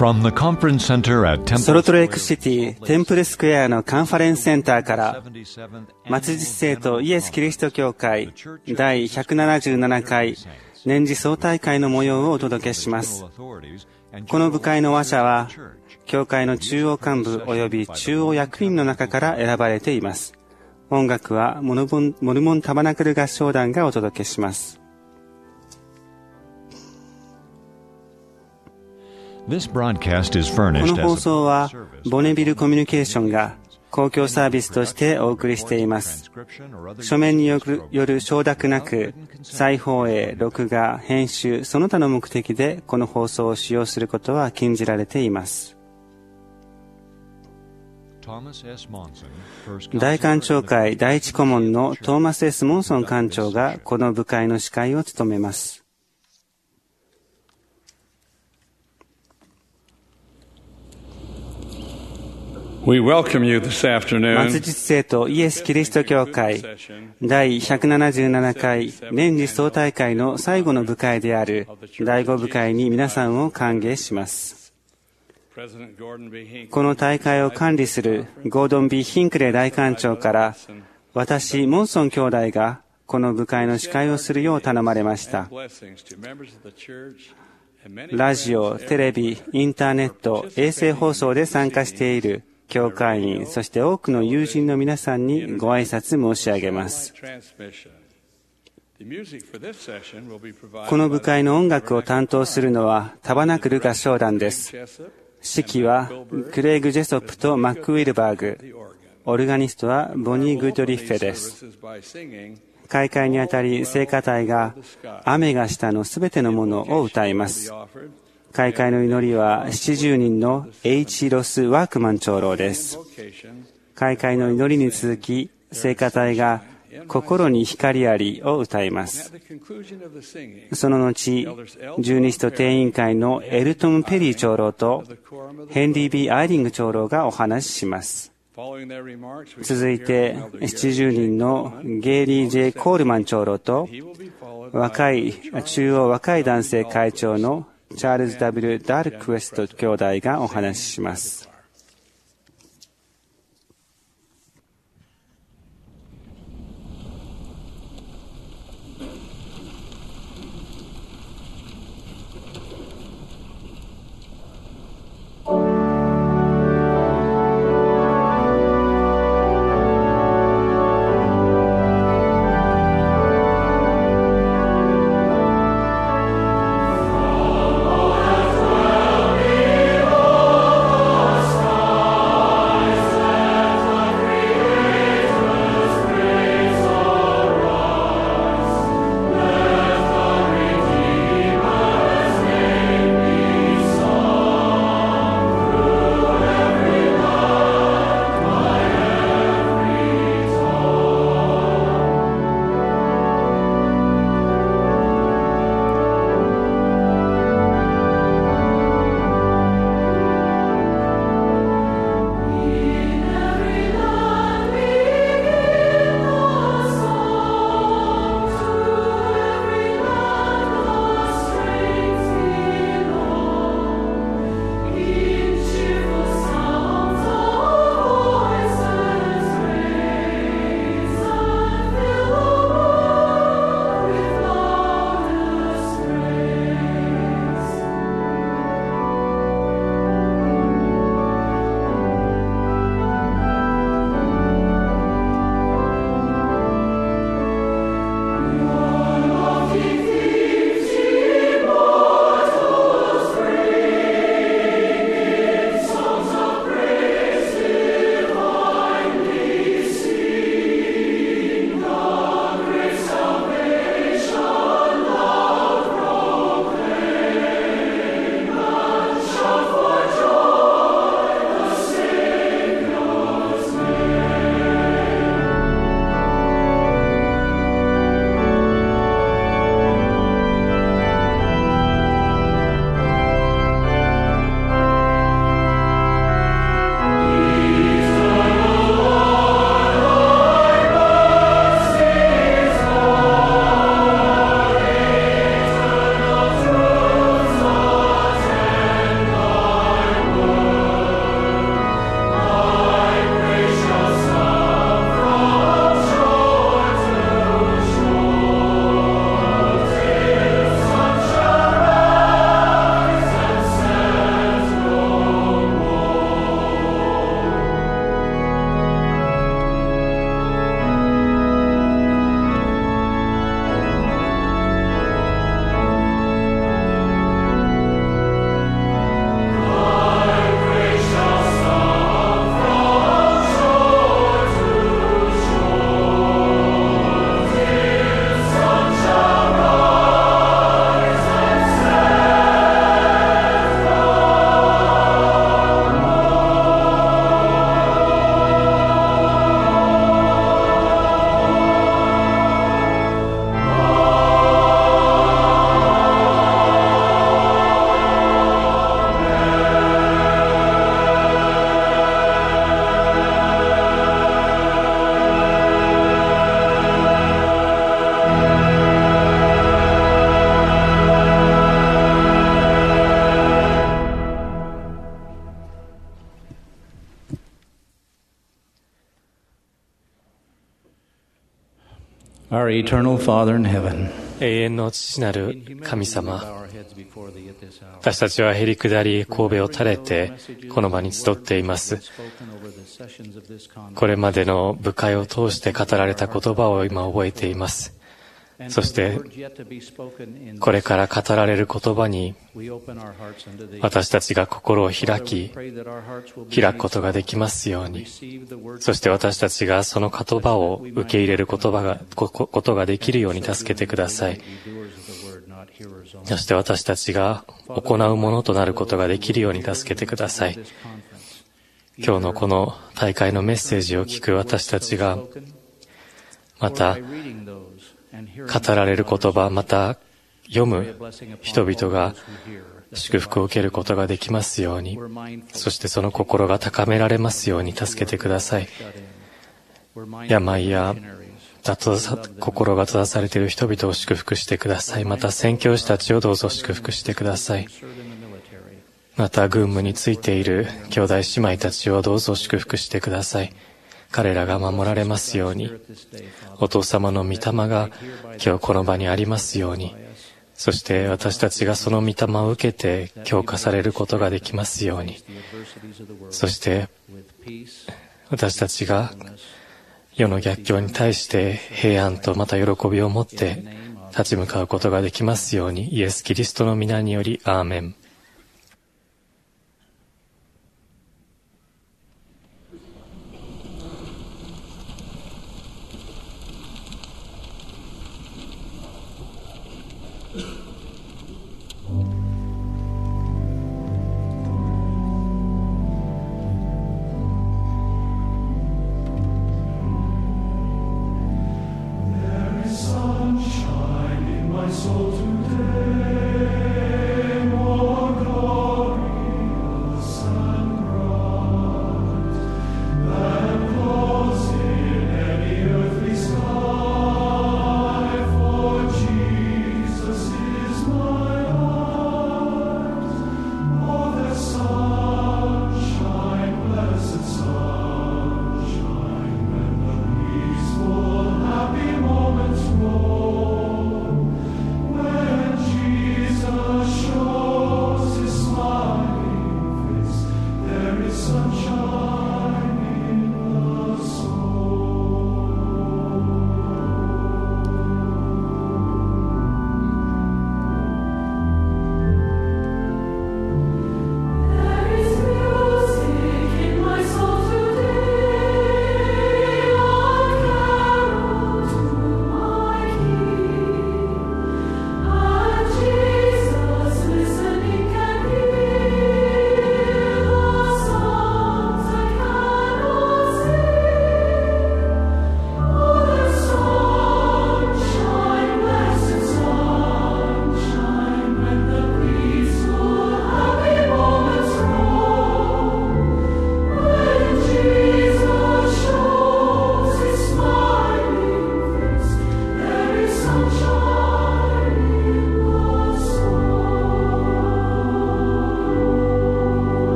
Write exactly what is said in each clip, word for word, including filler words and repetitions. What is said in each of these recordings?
From the conference center at Temple ソルトレイクシティテンプルスクエアのカンファレンスセンターから末日聖とイエス・キリスト教会第ひゃくななじゅうななかい年次総大会の模様をお届けします。この部会の話者は教会の中央幹部及び中央役員の中から選ばれています。音楽はモルモン、モルモンタバナクル合唱団がお届けします。この放送はボネビルコミュニケーションが公共サービスとしてお送りしています。書面による、よる承諾なく再放映、録画、編集、その他の目的でこの放送を使用することは禁じられています。大館長会第一顧問のトーマス・エス・モンソン館長がこの部会の司会を務めます。 We welcome you this afternoon. 末日聖とイエス・キリスト教会第ひゃくななじゅうななかい年次総大会の最後の部会であるだいご部会に皆さんを歓迎します。この大会を管理するゴードン・ビー・ヒンクレイ大館長から私、モンソン兄弟がこの部会の司会をするよう頼まれました。ラジオ、テレビ、インターネット、衛星放送で参加している教会員、そして多くの友人の皆さんにご挨拶申し上げます。この部会の音楽を担当するのはタバナクル合唱団です。指揮はクレイグ・ジェソップとマック・ウィルバーグ、オルガニストはボニー・グッドリッフェです。開会にあたり聖歌隊が雨が下のすべてのものを歌います。開会の祈りはななじゅうにんの H. ロス・ワークマン長老です。開会の祈りに続き聖歌隊が心に光ありを歌います。その後、十二使徒定員会のエルトン・ペリー長老とヘンリー・ビー・アイリング長老がお話しします。続いて、ななじゅうにんのゲイリー・ジェイ・コールマン長老と若い、中央若い男性会長のチャールズ・ W ・ダルクウェスト兄弟がお話しします。 Our eternal Father in heaven, 永遠の父なる神様、私たちはへりくだり頭を垂れてこの場に集っています。これまでの部会を通して語られた言葉を今覚えています。そしてこれから語られる言葉に私たちが心を開き開くことができますように、そして私たちがその言葉を受け入れる言葉がことができるように助けてください。そして私たちが行うものとなることができるように助けてください。今日のこの大会のメッセージを聞く私たちが、また語られる言葉、また読む人々が祝福を受けることができますように、そしてその心が高められますように助けてください。病や心が閉ざされている人々を祝福してください。また宣教師たちをどうぞ祝福してください。また軍務についている兄弟姉妹たちをどうぞ祝福してください。彼らが守られますように、お父様の御霊が今日この場にありますように、そして私たちがその御霊を受けて強化されることができますように、そして私たちが世の逆境に対して平安とまた喜びを持って立ち向かうことができますように、イエス・キリストの皆によりアーメン。 Sunshine in my soul today, more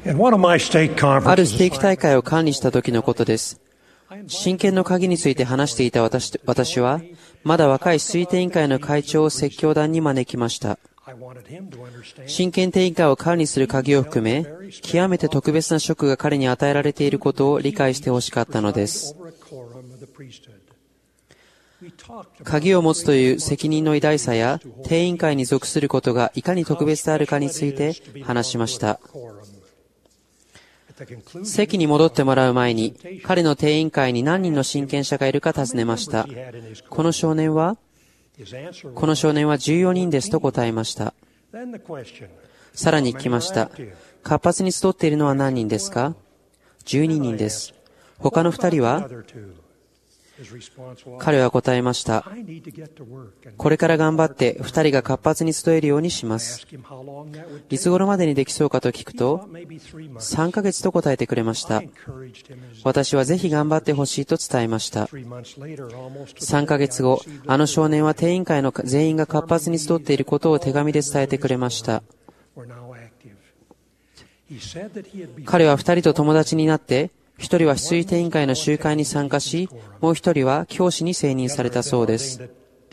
あるステーキ大会を管理した時のことです。親権の鍵について話していた 私, 私は、まだ若い推定委員会の会長を説教団に招きました。親権定委員会を管理する鍵を含め、極めて特別な職が彼に与えられていることを理解してほしかったのです。鍵を持つという責任の偉大さや、定委員会に属することがいかに特別であるかについて話しました。席に戻ってもらう前に、彼の定委員会に何人の親権者がいるか尋ねました。この少年は、この少年はじゅうよにんですと答えました。さらに聞きました。活発に集っているのは何人ですか？じゅうににんです。他のふたりは？彼は答えました。これから頑張ってふたりが活発に集えるようにします。いつ頃までにできそうかと聞くと、さんかげつと答えてくれました。私はぜひ頑張ってほしいと伝えました。さんかげつご、あの少年は定委員会の全員が活発に集っていることを手紙で伝えてくれました。彼はふたりと友達になって、一人は推定委員会の集会に参加し、もう一人は教師に選任されたそうです。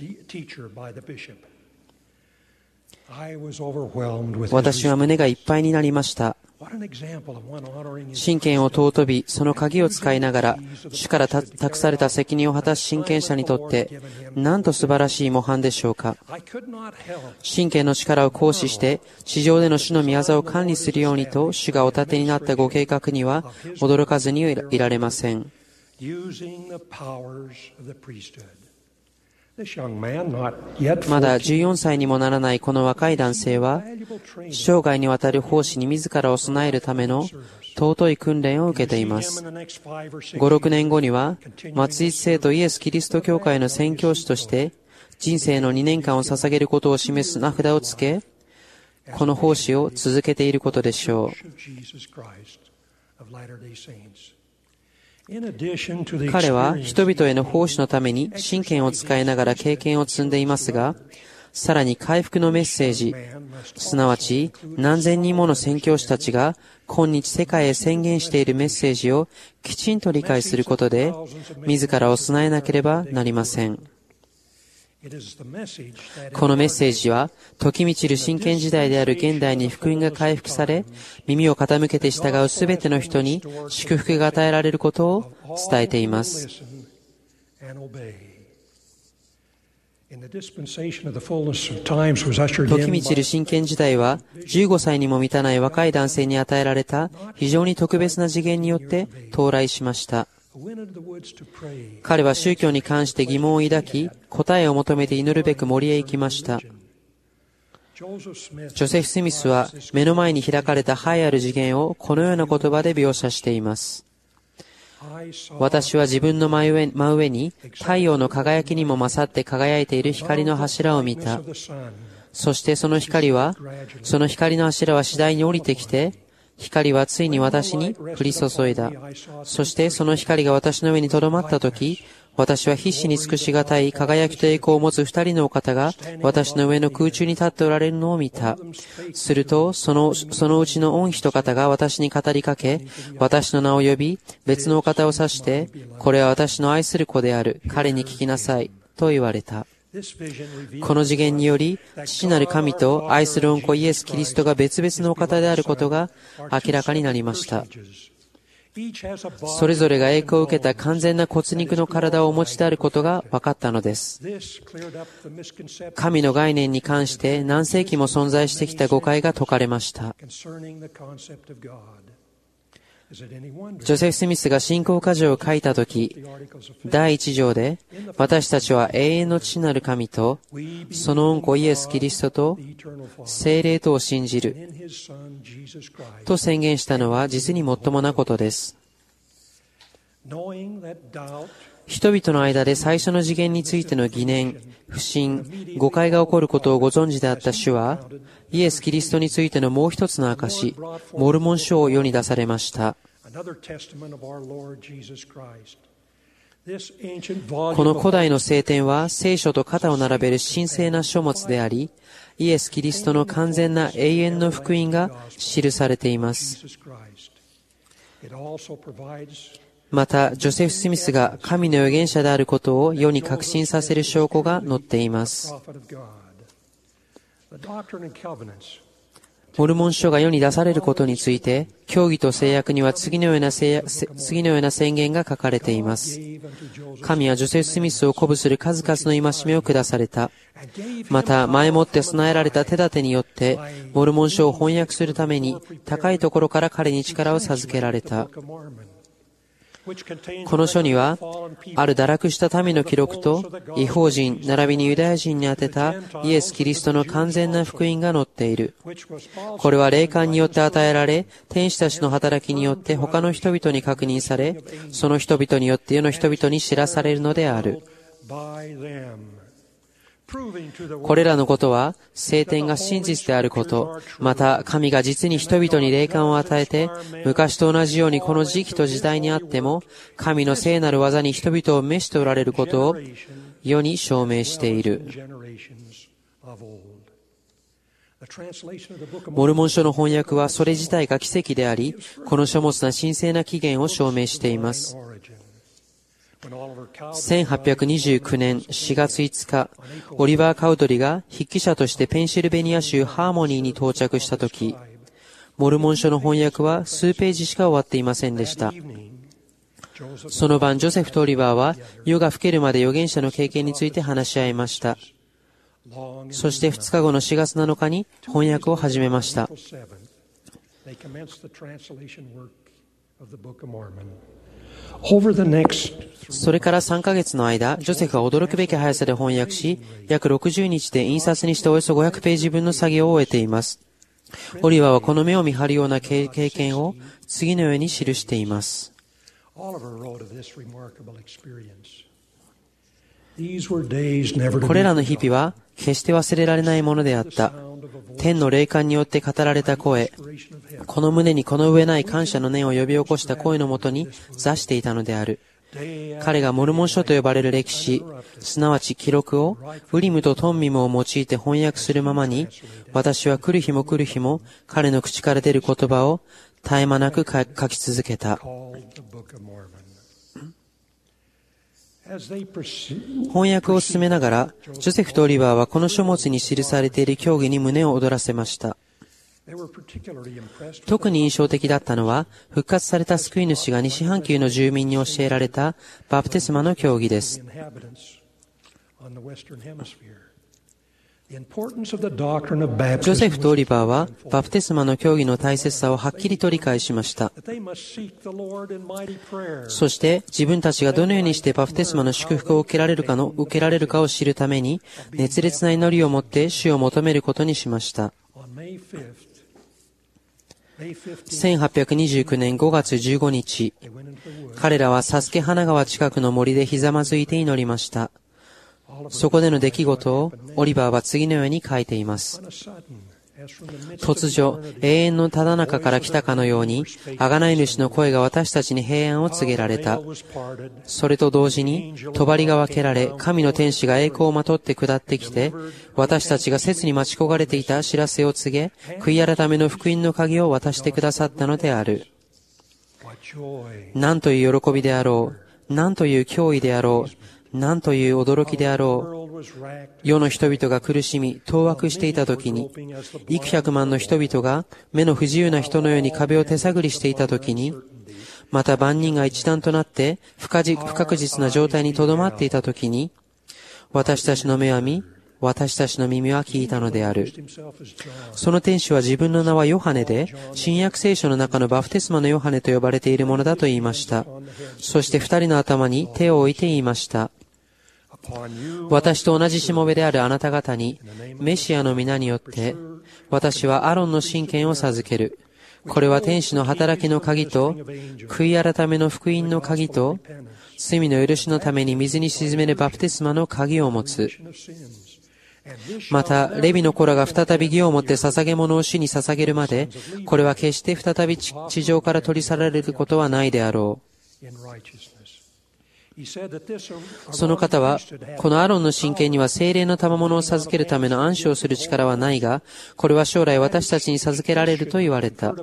私は胸がいっぱいになりました。親権を尊び、その鍵を使いながら、主から託された責任を果たす親権者にとって、なんと素晴らしい模範でしょうか。親権の力を行使して、地上での主の御業を管理するようにと、主がお立てになったご計画には、驚かずにいられません。まだじゅうよんさいにもならないこの若い男性は、生涯にわたる奉仕に自らを備えるための尊い訓練を受けています。ご、ろくねんごには、末日聖徒イエス・キリスト教会の宣教師として、人生のにねんかんを捧げることを示す名札をつけ、この奉仕を続けていることでしょう。彼は人々への奉仕のために親権を使いながら経験を積んでいますが、さらに回復のメッセージ、すなわち何千人もの宣教師たちが今日世界へ宣言しているメッセージをきちんと理解することで、自らを備えなければなりません。このメッセージは、時満ちる真剣時代である現代に福音が回復され、耳を傾けて従うすべての人に祝福が与えられることを伝えています。時満ちる真剣時代は、じゅうごさいにも満たない若い男性に与えられた非常に特別な次元によって到来しました。彼は宗教に関して疑問を抱き、答えを求めて祈るべく森へ行きました。ジョセフ・スミスは目の前に開かれた栄ある次元をこのような言葉で描写しています。私は自分の真上、真上に太陽の輝きにも勝って輝いている光の柱を見た。そしてその光は、その光の柱は次第に降りてきて、光はついに私に降り注いだ。そしてその光が私の上に留まったとき、私は必死に尽くしがたい輝きと栄光を持つ二人のお方が私の上の空中に立っておられるのを見た。すると、その、そのうちの御一方が私に語りかけ、私の名を呼び、別のお方を指して、これは私の愛する子である。彼に聞きなさい。と言われた。この次元により、父なる神と愛する御子イエス・キリストが別々のお方であることが明らかになりました。それぞれが栄光を受けた完全な骨肉の体をお持ちであることが分かったのです。神の概念に関して何世紀も存在してきた誤解が解かれました。ジョセフ・スミスが信仰箇条を書いたとき、だいいち条で、私たちは永遠の父なる神と、その御子イエス・キリストと、聖霊とを信じる、と宣言したのは実にもっともなことです。人々の間で最初の次元についての疑念、不信、誤解が起こることをご存知であった主は、イエス・キリストについてのもう一つの証、モルモン書を世に出されました。 この古代の聖典は聖書と肩を並べる神聖な書物であり、イエス・キリストの完全な永遠の福音が記されています。また、ジョセフ・スミスが神の預言者であることを世に確信させる証拠が載っています。モルモン書が世に出されることについて、教義と制約には次のような制次のような宣言が書かれています。神はジョセフ・スミスを鼓舞する数々の戒めを下された。また、前もって備えられた手立てによって、モルモン書を翻訳するために、高いところから彼に力を授けられた。この書には、ある堕落した民の記録と、異邦人、並びにユダヤ人に宛てたイエス・キリストの完全な福音が載っている。これは霊感によって与えられ、天使たちの働きによって他の人々に確認され、その人々によって世の人々に知らされるのである。これらのことは、聖典が真実であること、また神が実に人々に霊感を与えて、昔と同じようにこの時期と時代にあっても、神の聖なる技に人々を召しておられることを世に証明している。モルモン書の翻訳はそれ自体が奇跡であり、この書物な神聖な起源を証明しています。せんはっぴゃくにじゅうきゅうねんしがついつか、オリバー・カウドリが筆記者としてペンシルベニア州ハーモニーに到着したとき、モルモン書の翻訳は数ページしか終わっていませんでした。その晩、ジョセフとオリバーは夜が更けるまで預言者の経験について話し合いました。そしてふつかごのしがつなのかに翻訳を始めました。それからさんかげつの間、ジョセフは驚くべき速さで翻訳し、約ろくじゅうにちで印刷にしておよそごひゃくページ分の作業を終えています。オリバーはこの目を見張るような経験を次のように記しています。これらの日々は決して忘れられないものであった。天の霊感によって語られた声、この胸にこの上ない感謝の念を呼び起こした声のもとに座していたのである。彼がモルモン書と呼ばれる歴史、すなわち記録をウリムとトンミムを用いて翻訳するままに、私は来る日も来る日も彼の口から出る言葉を絶え間なく書き続けた。翻訳を進めながら、ジョセフとオリバーはこの書物に記されている教義に胸を躍らせました。特に印象的だったのは、復活された救い主が西半球の住民に教えられたバプテスマの教義です。ジョセフとオリバーはバプテスマの教義の大切さをはっきりと理解しました。そして自分たちがどのようにしてバプテスマの祝福を受けられるかの受けられるかを知るために熱烈な祈りを持って主を求めることにしました。せんはっぴゃくにじゅうきゅうねんごがつじゅうごにち、彼らはサスケハナ川近くの森でひざまずいて祈りました。そこでの出来事をオリバーは次のように書いています。突如、永遠のただ中から来たかのように、贖い主の声が私たちに平安を告げられた。それと同時に、帳が分けられ、神の天使が栄光をまとって下ってきて、私たちが切に待ち焦がれていた知らせを告げ、悔い改めの福音の鍵を渡してくださったのである。なんという喜びであろう。なんという脅威であろう。なんという驚きであろう。世の人々が苦しみ、当惑していたときに、幾百万の人々が目の不自由な人のように壁を手探りしていたときに、また万人が一段となって不確実な状態にとどまっていたときに、私たちの目は見、私たちの耳は聞いたのである。その天使は自分の名はヨハネで、新約聖書の中のバプテスマのヨハネと呼ばれているものだと言いました。そして二人の頭に手を置いて言いました。私と同じしもべであるあなた方に、メシアの皆によって、私はアロンの神権を授ける。これは天使の働きの鍵と、悔い改めの福音の鍵と、罪の許しのために水に沈めるバプテスマの鍵を持つ。また、レビの子らが再び義をもって捧げ物を主に捧げるまで、これは決して再び地上から取り去られることはないであろう。 その方は、このアロンの神権には聖霊の賜物を授けるための暗唱をする力はないが、これは将来私たちに授けられると言われた。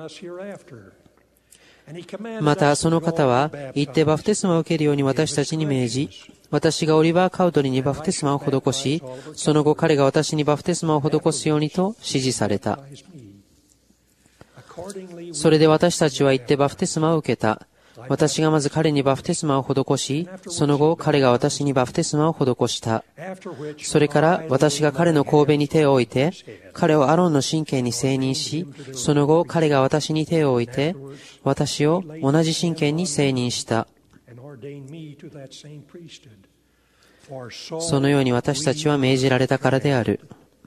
また、その方は、行ってバプテスマを受けるように私たちに命じ、私がオリバー・カウドリにバプテスマを施し、その後彼が私にバプテスマを施すようにと指示された。それで私たちは行ってバプテスマを受けた。私がまず彼にバプテスマを施し、その後彼が私にバプテスマを施した。それから私が彼の頭に手を置いて、彼をアロンの神権に制任し、その後彼が私に手を置いて、私を同じ神権に制任した。そのように私たちは命じられたからである。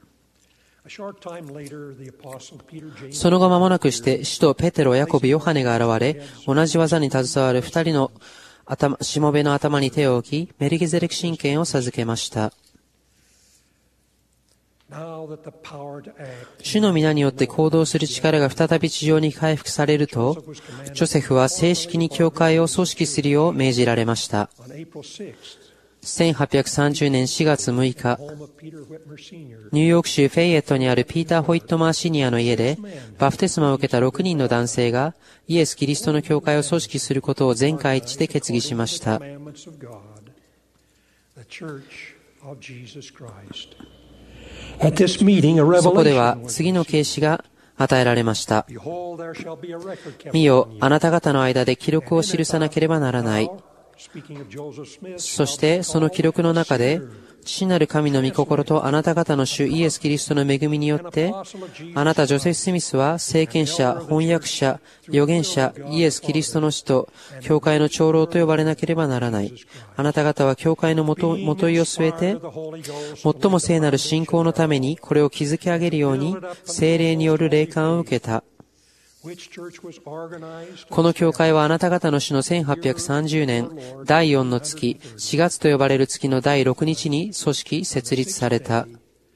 その後間もなくして、使徒ペテロ、ヤコブ、ヨハネが現れ、同じ技に携わる二人の頭、しもべの頭に手を置き、メルギゼレク神権を授けました。主の皆によって行動する力が再び地上に回復されると、ジョセフは正式に教会を組織するよう命じられました。せんはっぴゃくさんじゅうねんしがつむいか、ニューヨーク州フェイエットにあるピーター・ホイットマーシニアの家で、バプテスマを受けたろくにんの男性が、イエス・キリストの教会を組織することを全会一致で決議しました。そこでは、次の啓示が与えられました。見よ、あなた方の間で記録を記さなければならない。そしてその記録の中で、父なる神の御心とあなた方の主イエス・キリストの恵みによって、あなたジョセフ・スミスは聖賢者、翻訳者、預言者、イエス・キリストの使徒、教会の長老と呼ばれなければならない。あなた方は教会のもと、もといを据えて、最も聖なる信仰のためにこれを築き上げるように、聖霊による霊感を受けた。この教会はあなた方の主のせんはっぴゃくさんじゅうねんだいよんの月、しがつと呼ばれる月のだいろくにちに組織設立された。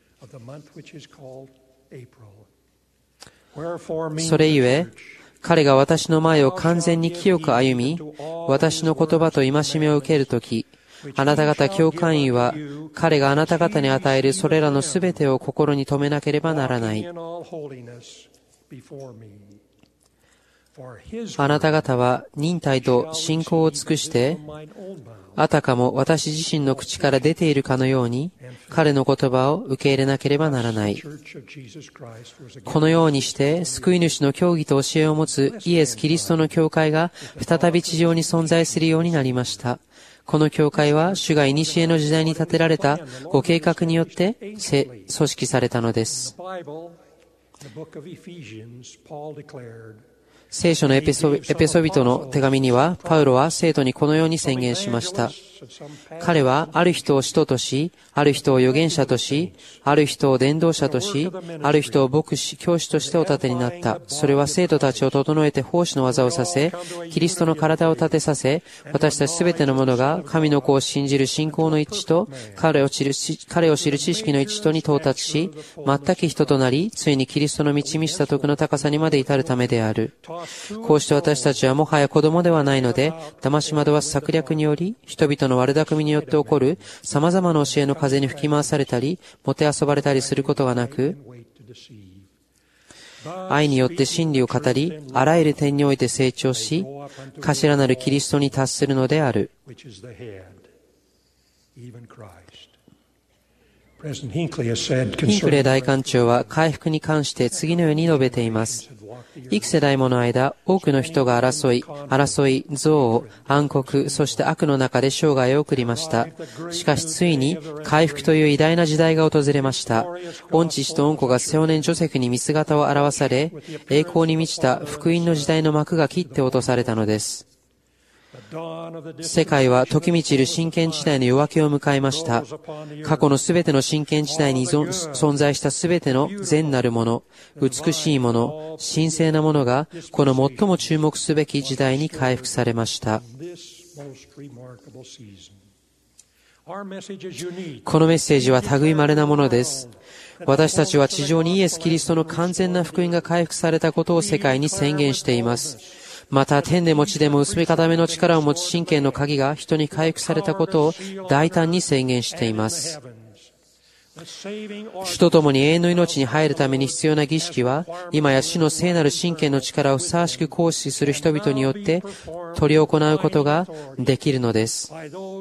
それゆえ、彼が私の前を完全に清く歩み、私の言葉と戒めを受けるとき、あなた方教会員は、彼があなた方に与えるそれらのすべてを心に留めなければならない。あなた方は忍耐と信仰を尽くして、あたかも私自身の口から出ているかのように、彼の言葉を受け入れなければならない。このようにして、救い主の教義と教えを持つイエス・キリストの教会が再び地上に存在するようになりました。この教会は、主が古の時代に立てられたご計画によって組織されたのです。聖書のエペソ、エペソビトの手紙には、パウロは生徒にこのように宣言しました。彼は、ある人を使徒とし、ある人を預言者とし、ある人を伝道者とし、ある人を牧師、教師としてお立てになった。それは生徒たちを整えて奉仕の技をさせ、キリストの体を立てさせ、私たちすべての者が神の子を信じる信仰の一致と、彼を知る、彼を知る知識の一致とに到達し、全く人となり、ついにキリストの満ち満ちた徳の高さにまで至るためである。こうして私たちはもはや子供ではないので、騙し惑わす策略により、人々の悪巧みによって起こる様々な教えの風に吹き回されたり、もてあそばれたりすることがなく、愛によって真理を語り、あらゆる点において成長し、頭なるキリストに達するのである。ヒンクレイ大官長は回復に関して次のように述べています。幾世代もの間、多くの人が争い、争い、憎悪、暗黒、そして悪の中で生涯を送りました。しかしついに、回復という偉大な時代が訪れました。御父と御子が青年ジョセフに見姿を表され、栄光に満ちた福音の時代の幕が切って落とされたのです。世界は時満ちる真剣時代の夜明けを迎えました。過去のすべての真剣時代に存在したすべての善なるもの、美しいもの、神聖なものが、この最も注目すべき時代に回復されました。このメッセージは類いまれなものです。私たちは地上にイエス・キリストの完全な福音が回復されたことを世界に宣言しています。 また天でも地でも結び固めの力を持ち神権の鍵が人に回復されたことを大胆に宣言しています。主と共に永遠の命に入るために必要な儀式は、今や主の聖なる神権の力をふさわしく行使する人々によって執り行うことができるのです。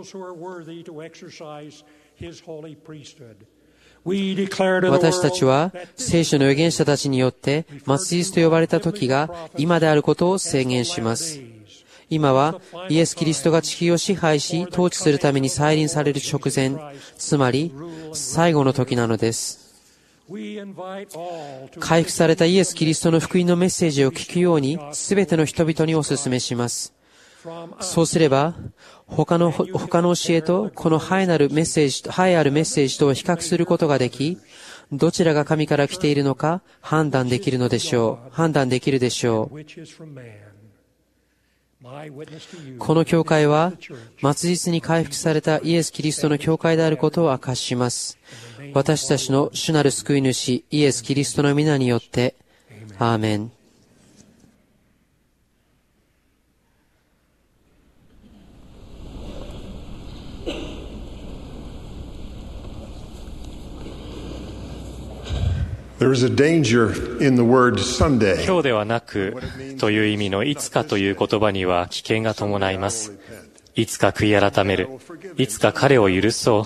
私たちは聖書の預言者たちによって末日と呼ばれた時が今であることを宣言します。今はイエス・キリストが地球を支配し統治するために再臨される直前、つまり最後の時なのです。回復されたイエス・キリストの福音のメッセージを聞くようにすべての人々にお勧めします。そうすれば他の他の教えとこのハイなるメッセージ、ハイあるメッセージとを比較することができ、どちらが神から来ているのか判断できるのでしょう。判断できるでしょう。この教会は末日に回復されたイエス・キリストの教会であることを明かします。私たちの主なる救い主イエス・キリストの皆によって、アーメン。 There is a danger in the word Sunday. 今日ではなくという意味のいつかという言葉には危険が伴います。いつか悔い改める。いつか彼を許そう。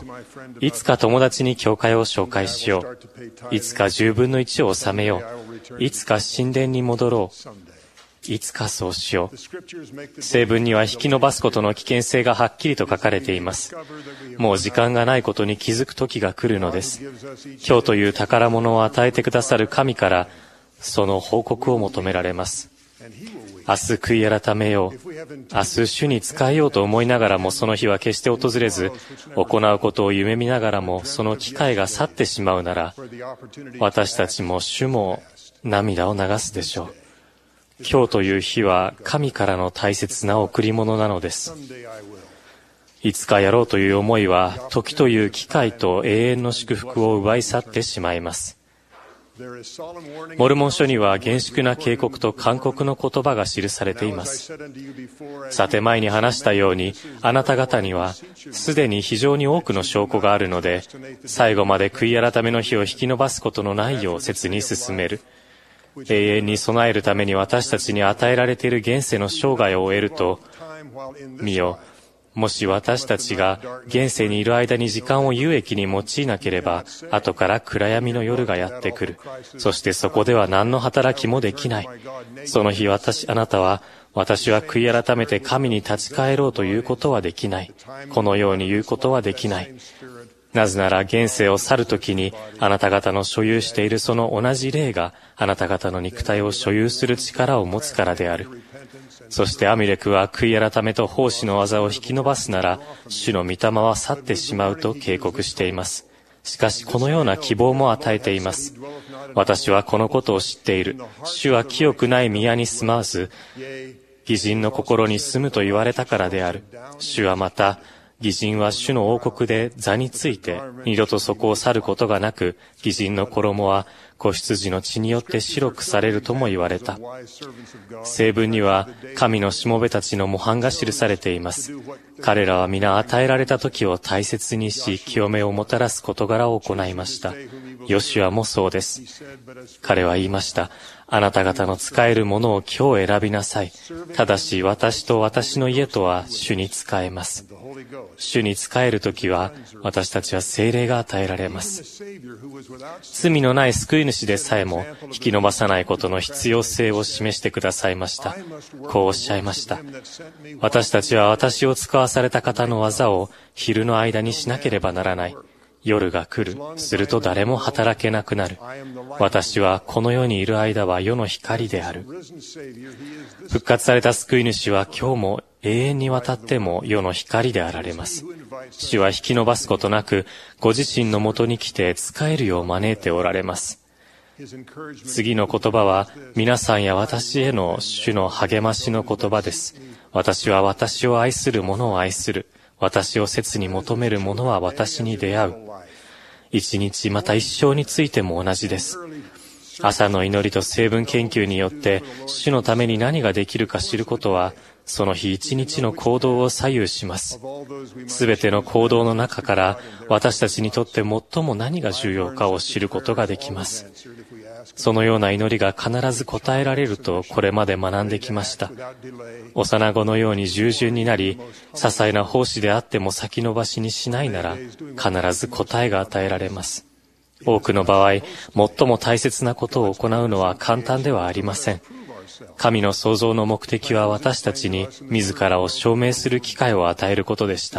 いつか友達に教会を紹介しよう。いつかじゅうぶんのいちを納めよう。いつか神殿に戻ろう。いつかそうしよう。聖文には引き延ばすことの危険性がはっきりと書かれています。もう時間がないことに気づく時が来るのです。今日という宝物を与えてくださる神からその報告を求められます。明日悔い改めよう。明日主に仕えようと思いながらもその日は決して訪れず、行うことを夢見ながらもその機会が去ってしまうなら、私たちも主も涙を流すでしょう。今日という日は神からの大切な贈り物なのです。いつかやろうという思いは時という機会と永遠の祝福を奪い去ってしまいます。モルモン書には厳粛な警告と勧告の言葉が記されています。さて前に話したように、あなた方にはすでに非常に多くの証拠があるので、最後まで悔い改めの日を引き延ばすことのないよう切に進める。永遠に備えるために私たちに与えられている現世の生涯を終えると、見よ、もし私たちが現世にいる間に時間を有益に用いなければ、後から暗闇の夜がやってくる。そしてそこでは何の働きもできない。その日私、あなたは、私は悔い改めて神に立ち返ろうということはできない。このように言うことはできない。なぜなら現世を去るときにあなた方の所有しているその同じ霊があなた方の肉体を所有する力を持つからである。そしてアミレクは悔い改めと奉仕の技を引き延ばすなら主の御霊は去ってしまうと警告しています。しかしこのような希望も与えています。私はこのことを知っている。主は清くない宮に住まわず義人の心に住むと言われたからである。主はまた義人は主の王国で座について二度とそこを去ることがなく、義人の衣は子羊の血によって白くされるとも言われた。聖文には神のしもべたちの模範が記されています。彼らは皆与えられた時を大切にし、清めをもたらす事柄を行いました。ヨシュアもそうです。彼は言いました。あなた方の使えるものを今日選びなさい。ただし私と私の家とは主に仕えます。主に仕えるときは私たちは聖霊が与えられます。罪のない救い主でさえも引き延ばさないことの必要性を示してくださいました。こうおっしゃいました。私たちは私を使わされた方の技を昼の間にしなければならない。夜が来る。すると誰も働けなくなる。私はこの世にいる間は世の光である。復活された救い主は今日も永遠にわたっても世の光であられます。主は引き延ばすことなく、ご自身のもとに来て仕えるよう招いておられます。次の言葉は、皆さんや私への主の励ましの言葉です。私は私を愛する者を愛する。私を切に求める者は私に出会う。一日また一生についても同じです。 朝の祈りと成分研究によって主のために何ができるか知ることは、その日一日の行動を左右します。すべての行動の中から私たちにとって最も何が重要かを知ることができます。そのような祈りが必ず答えられるとこれまで学んできました。幼子のように従順になり、些細な奉仕であっても先延ばしにしないなら、必ず答えが与えられます。多くの場合、最も大切なことを行うのは簡単ではありません。神の創造の目的は私たちに自らを証明する機会を与えることでした。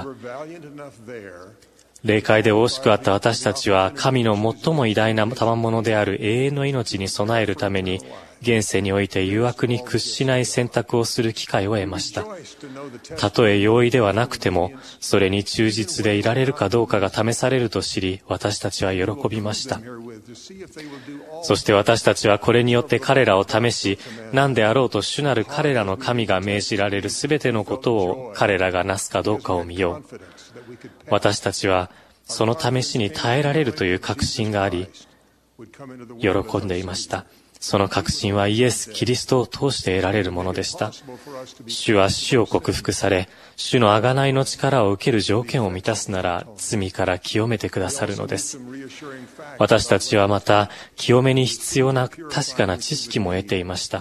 霊界で惜しくあった私たちは神の最も偉大な賜物である永遠の命に備えるために現世において誘惑に屈しない選択をする機会を得ました。たとえ容易ではなくてもそれに忠実でいられるかどうかが試されると知り、私たちは喜びました。そして私たちはこれによって彼らを試し、何であろうと主なる彼らの神が命じられるすべてのことを彼らがなすかどうかを見よう。私たちはその試しに耐えられるという確信があり、喜んでいました。その確信はイエス・キリストを通して得られるものでした。主は死を克服され、主の贖いの力を受ける条件を満たすなら、罪から清めてくださるのです。私たちはまた、清めに必要な確かな知識も得ていました。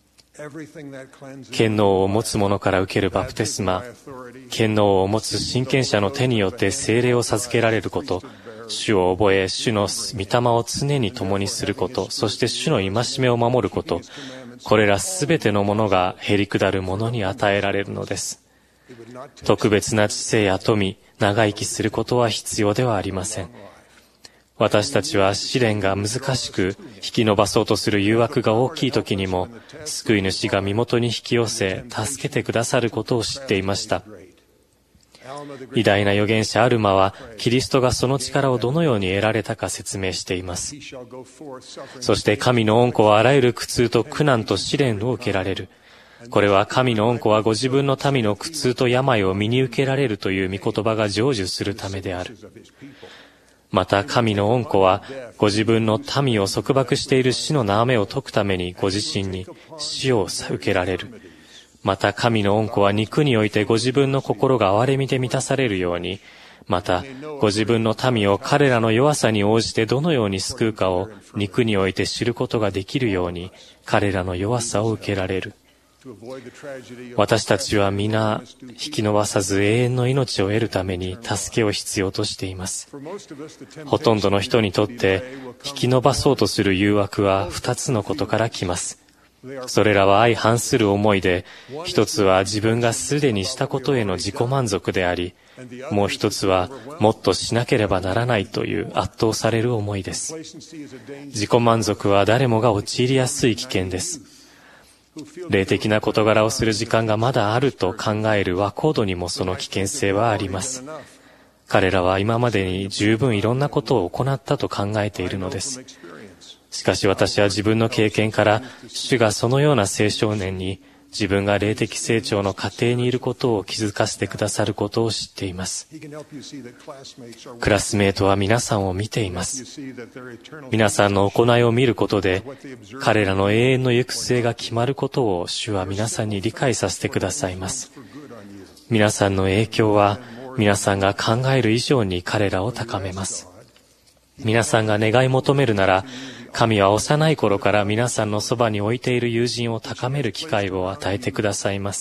権能を持つ者から受けるバプテスマ、権能を持つ親権者の手によって聖霊を授けられること、主を覚え、主の御霊を常に共にすること、そして主の戒めを守ること、これらすべてのものがへりくだる者に与えられるのです。特別な知性や富、長生きすることは必要ではありません。私たちは試練が難しく引き伸ばそうとする誘惑が大きい時にも、救い主が身元に引き寄せ、助けてくださることを知っていました。偉大な預言者アルマは、キリストがその力をどのように得られたか説明しています。そして神の恩子はあらゆる苦痛と苦難と試練を受けられる。これは神の恩子はご自分の民の苦痛と病を身に受けられるという御言葉が成就するためである。また神の恩子はご自分の民を束縛している死の縄目を解くためにご自身に死を受けられる。また神の恩子は肉においてご自分の心が憐れみで満たされるように、またご自分の民を彼らの弱さに応じてどのように救うかを肉において知ることができるように、彼らの弱さを受けられる。私たちは皆引き伸ばさず永遠の命を得るために助けを必要としています。ほとんどの人にとって引き伸ばそうとする誘惑は二つのことから来ます。それらは相反する思いで、一つは自分がすでにしたことへの自己満足であり、もう一つはもっとしなければならないという圧倒される思いです。自己満足は誰もが陥りやすい危険です。霊的な事柄をする時間がまだあると考える和コードにもその危険性はあります。彼らは今までに十分いろんなことを行ったと考えているのです。しかし私は自分の経験から、主がそのような青少年に自分が霊的成長の過程にいることを気づかせてくださることを知っています。クラスメートは皆さんを見ています。皆さんの行いを見ることで、彼らの永遠の行く末が決まることを主は皆さんに理解させてくださいます。皆さんの影響は、皆さんが考える以上に彼らを高めます。皆さんが願い求めるなら、神は幼い頃から皆さんのそばに置いている友人を高める機会を与えてくださいます。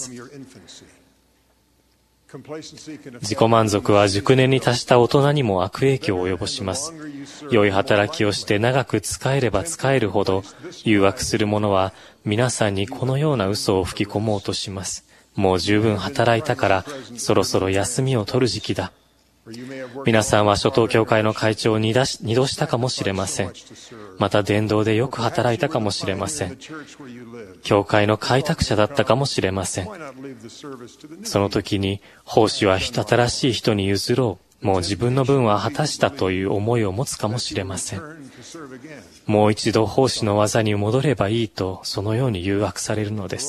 自己満足は熟年に達した大人にも悪影響を及ぼします。良い働きをして長く使えれば使えるほど、誘惑する者は皆さんにこのような嘘を吹き込もうとします。もう十分働いたから、そろそろ休みを取る時期だ。皆さんは初等教会の会長を二度したかもしれません。また伝道でよく働いたかもしれません。教会の開拓者だったかもしれません。その時に奉仕は新しい人に譲ろう。もう自分の分は果たしたという思いを持つかもしれません。もう一度奉仕の技に戻ればいいと、そのように誘惑されるのです。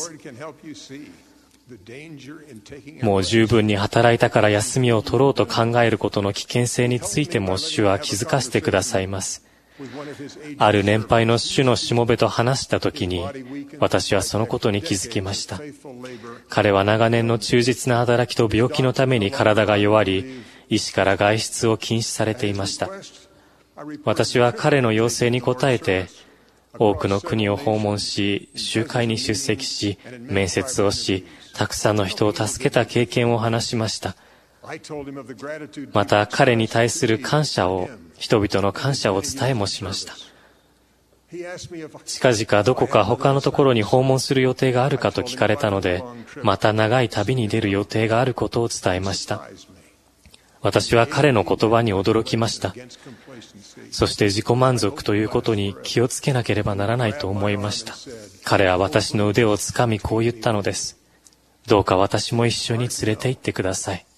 もう十分に働いたから休みを取ろうと考えることの危険性についても主は気づかせてくださいます。 ある年配の主のしもべと話したときに、私はそのことに気づきました。彼は長年の忠実な働きと病気のために体が弱り、医師から外出を禁止されていました。私は彼の要請に応えて、多くの国を訪問し、集会に出席し、面接をし、たくさんの人を助けた経験を話しました。また彼に対する感謝を、人々の感謝を伝えもしました。近々どこか他のところに訪問する予定があるかと聞かれたので、また長い旅に出る予定があることを伝えました。私は彼の言葉に驚きました。そして自己満足ということに気をつけなければならないと思いました。彼は私の腕をつかみこう言ったのです。どうか私も一緒に連れて行ってください。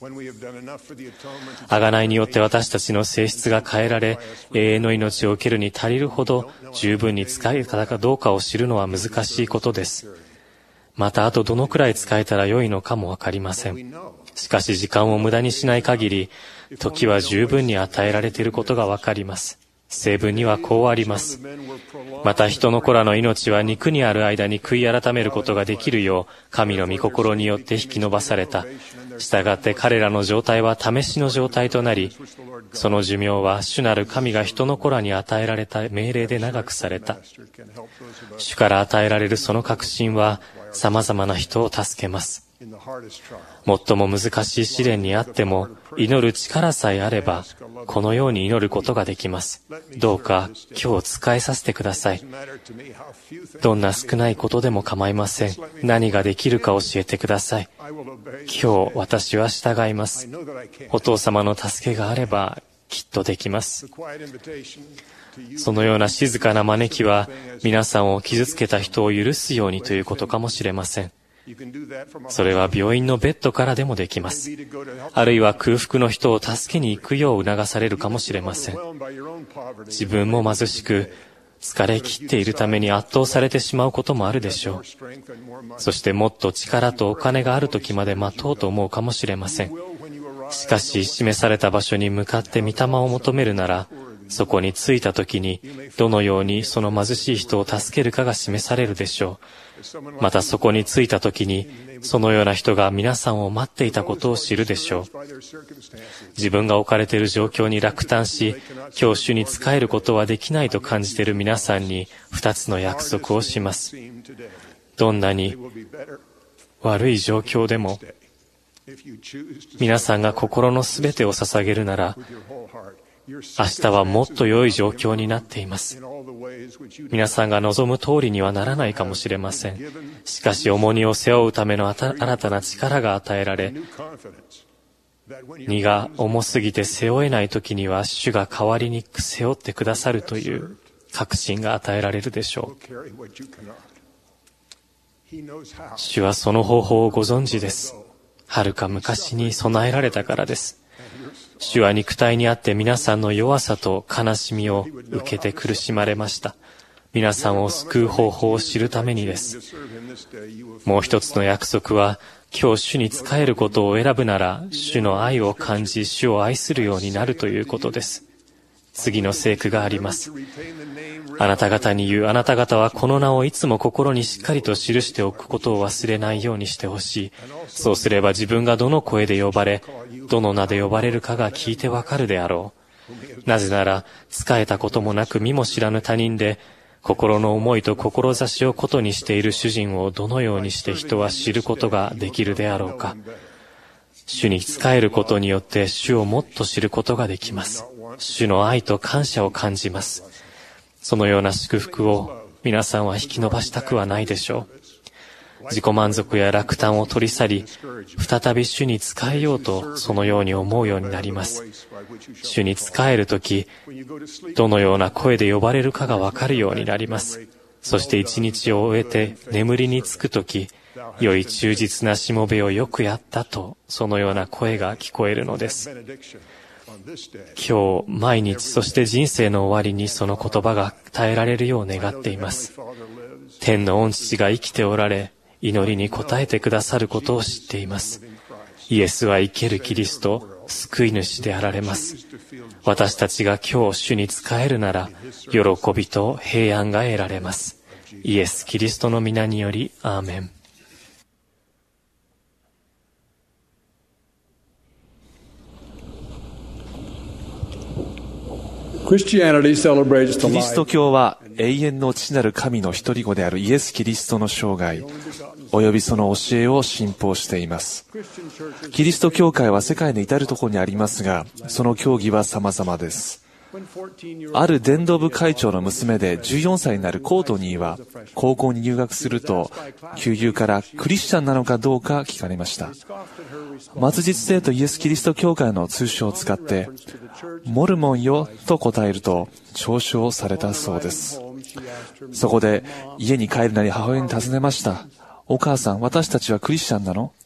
贖いによって私たちの性質が変えられ、永遠の命を受けるに足りるほど十分に使えたかどうかを知るのは難しいことです。またあとどのくらい使えたら良いのかもわかりません。しかし時間を無駄にしない限り、時は十分に与えられていることがわかります。聖文にはこうあります。また人の子らの命は肉にある間に悔い改めることができるよう、神の御心によって引き伸ばされた。したがって彼らの状態は試しの状態となり、その寿命は主なる神が人の子らに与えられた命令で長くされた。主から与えられるその確信は、様々な人を助けます。最も難しい試練にあっても、祈る力さえあれば、このように祈ることができます。どうか今日使えさせてください。どんな少ないことでも構いません。何ができるか教えてください。今日私は従います。お父様の助けがあれば、きっとできます。そのような静かな招きは、皆さんを傷つけた人を許すようにということかもしれません。それは病院のベッドからでもできます。あるいは空腹の人を助けに行くよう促されるかもしれません。自分も貧しく、疲れ切っているために圧倒されてしまうこともあるでしょう。そしてもっと力とお金がある時まで待とうと思うかもしれません。しかし、示された場所に向かって御霊を求めるなら、そこに着いた時に、どのようにその貧しい人を助けるかが示されるでしょう。またそこに着いた時に、そのような人が皆さんを待っていたことを知るでしょう。自分が置かれている状況に落胆し、今日主に仕えることはできないと感じている皆さんに、二つの約束をします。どんなに悪い状況でも、皆さんが心のすべてを捧げるなら、明日はもっと良い状況になっています。皆さんが望む通りにはならないかもしれません。しかし重荷を背負うための新たな力が与えられ、荷が重すぎて背負えない時には主が代わりに背負ってくださるという確信が与えられるでしょう。主はその方法をご存知です。はるか昔に備えられたからです。主は肉体にあって皆さんの弱さと悲しみを受けて苦しまれました。皆さんを救う方法を知るためにです。もう一つの約束は、今日主に仕えることを選ぶなら、主の愛を感じ、主を愛するようになるということです。次の聖句があります。あなた方に言う、あなた方はこの名をいつも心にしっかりと記しておくことを忘れないようにしてほしい。そうすれば自分がどの声で呼ばれ、どの名で呼ばれるかが聞いてわかるであろう。なぜなら、仕えたこともなく見も知らぬ他人で、心の思いと志をことにしている主人をどのようにして人は知ることができるであろうか。主に仕えることによって主をもっと知ることができます。主の愛と感謝を感じます。そのような祝福を皆さんは引き伸ばしたくはないでしょう。自己満足や落胆を取り去り、再び主に仕えようとそのように思うようになります。主に仕えるとき、どのような声で呼ばれるかがわかるようになります。そして一日を終えて眠りにつくとき、良い忠実なしもべをよくやったと、そのような声が聞こえるのです。今日、毎日、そして人生の終わりにその言葉が伝えられるよう願っています。天の御父が生きておられ、祈りに応えてくださることを知っています。イエスは生けるキリスト、救い主であられます。 私たちが今日主に仕えるなら、喜びと平安が得られます。イエス・キリストの皆により、アーメン。 キリスト教は永遠の父なる神の一人子であるイエス・キリストの生涯およびその教えを信奉しています。キリスト教会は世界の至るところにありますが、その教義は様々です。ある伝道部会長の娘でじゅうよんさいになるコートニーは高校に入学すると旧友からクリスチャンなのかどうか聞かれました。末日聖とイエス・キリスト教会の通称を使ってモルモンよと答えると嘲笑されたそうです。そこで家に帰るなり母親に尋ねました。お母さん、私たちはクリスチャンなの？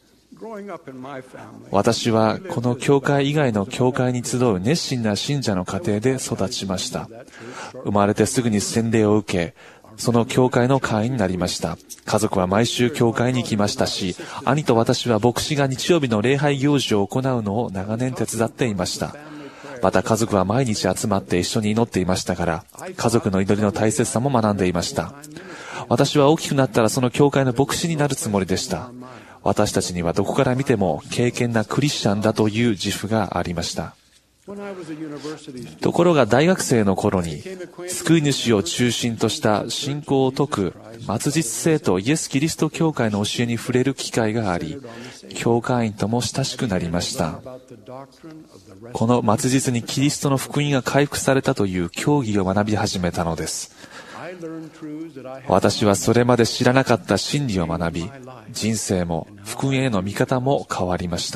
私はこの教会以外の教会に集う熱心な信者の家庭で育ちました。生まれてすぐに洗礼を受け、その教会の会員になりました。家族は毎週教会に行きましたし、兄と私は牧師が日曜日の礼拝行事を行うのを長年手伝っていました。また家族は毎日集まって一緒に祈っていましたから、家族の祈りの大切さも学んでいました。私は大きくなったらその教会の牧師になるつもりでした。私たちにはどこから見ても敬虔なクリスチャンだという自負がありました。ところが大学生の頃に救い主を中心とした信仰を説く末日聖とイエス・キリスト教会の教えに触れる機会があり、教会員とも親しくなりました。この末日にキリストの福音が回復されたという教義を学び始めたのです。私はそれまで知らなかった真理を学び、人生も福音への見方も変わりました。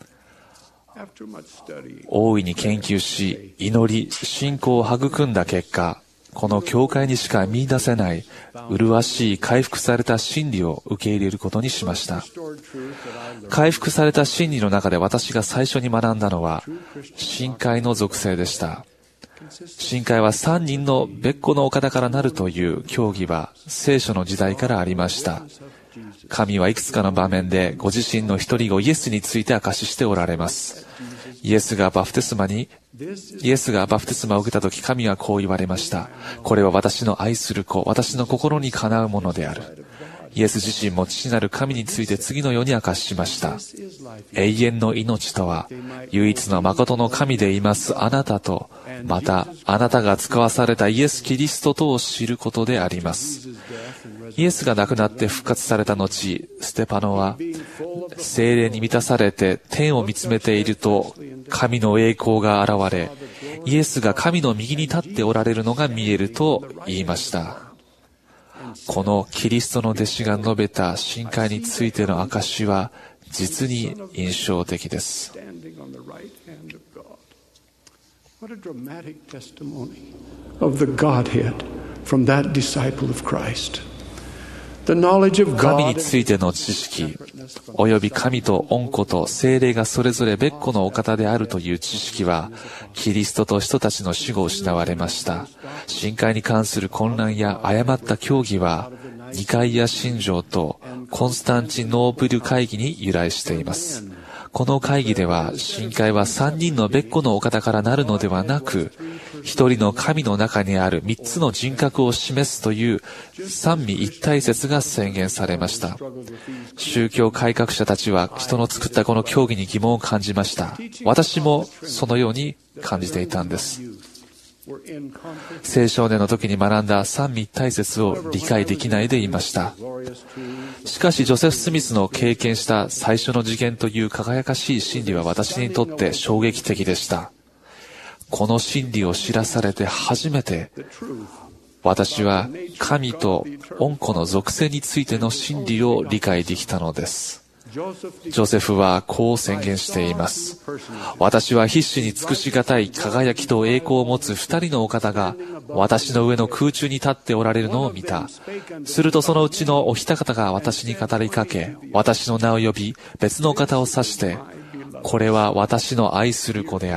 大いに研究し、祈り、信仰を育んだ結果、この教会にしか見出せない麗しい回復された真理を受け入れることにしました。回復された真理の中で私が最初に学んだのは信会の属性でした。信会は三人の別個のお方からなるという教義は聖書の時代からありました。神はいくつかの場面でご自身の一人子イエスについて証ししておられます。イエスがバプテスマに、イエスがバプテスマを受けたとき神はこう言われました。これは私の愛する子、私の心にかなうものである。イエス自身も父なる神について次のように明かししました。永遠の命とは、唯一の誠の神でいますあなたと、またあなたが使わされたイエス・キリストとを知ることであります。イエスが亡くなって復活された後、ステパノは聖霊に満たされて天を見つめていると神の栄光が現れ、イエスが神の右に立っておられるのが見えると言いました。このキリストの弟子が述べた信会についての証しは実に印象的です。 What a dramatic testimony of the Godhead from that disciple of Christ. 神についての知識、および神と御子と聖霊がそれぞれ別個のお方であるという知識は、キリストと人たちの死後失われました。信会に関する混乱や誤った教義は、ニカイア信条とコンスタンチノープル会議に由来しています。この会議では、信会は三人の別個のお方からなるのではなく、一人の神の中にある三つの人格を示すという三位一体説が宣言されました。宗教改革者たちは人の作ったこの教義に疑問を感じました。私もそのように感じていたんです。青少年の時に学んだ三位一体説を理解できないでいました。しかしジョセフ・スミスの経験した最初の次元という輝かしい真理は私にとって衝撃的でした。この真理を知らされて初めて、私は神と御子の属性についての真理を理解できたのです。ジョセフはこう宣言しています。私は必死に尽くしがたい輝きと栄光を持つ二人のお方が私の上の空中に立っておられるのを見た。するとそのうちのお一方が私に語りかけ、私の名を呼び、別のお方を指して、これは私の愛する子である。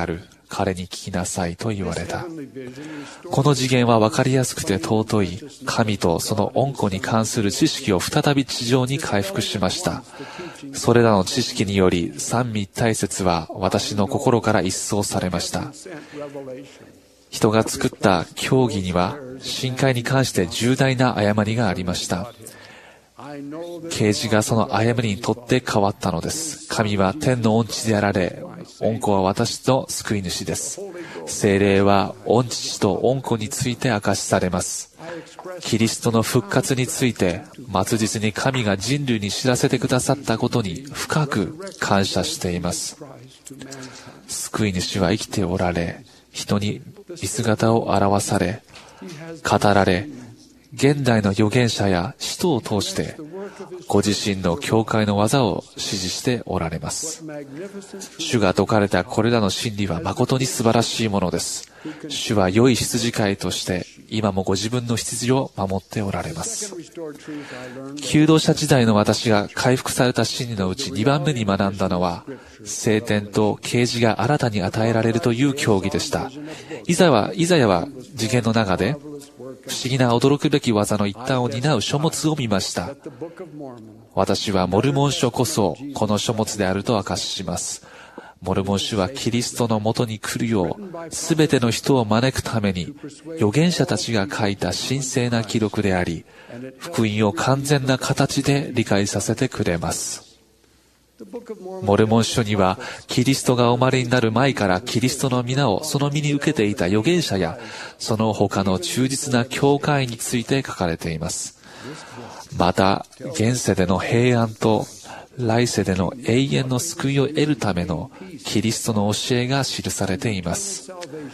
彼に聞きなさいと言われた。この次元は分かりやすくて尊い神とその恩子に関する知識を再び地上に回復しました。それらの知識により三位一体説は私の心から一掃されました。人が作った教義には深海に関して重大な誤りがありました。啓示がその誤りにとって変わったのです。神は天の恩父であられ、恩子は私の救い主です。聖霊は恩父と恩子について明かしされます。キリストの復活について末日に神が人類に知らせてくださったことに深く感謝しています。救い主は生きておられ、人に見姿を表され、語られ、現代の預言者や使徒を通してご自身の教会の技を指示しておられます。主が説かれたこれらの真理は誠に素晴らしいものです。主は良い羊飼いとして今もご自分の羊を守っておられます。求道者時代の私が回復された真理のうちにばんめに学んだのは、聖典と啓示が新たに与えられるという教義でした。イザは、イザヤは次元の中で不思議な驚くべき技の一端を担う書物を見ました。私はモルモン書こそこの書物であると明かしします。モルモン書はキリストのもとに来るよう、すべての人を招くために預言者たちが書いた神聖な記録であり、福音を完全な形で理解させてくれます。モルモン書にはキリストがお生まれになる前からキリストの皆をその身に受けていた預言者やその他の忠実な教会について書かれています。また現世での平安と来世での永遠の救いを得るためのキリストの教えが記されています。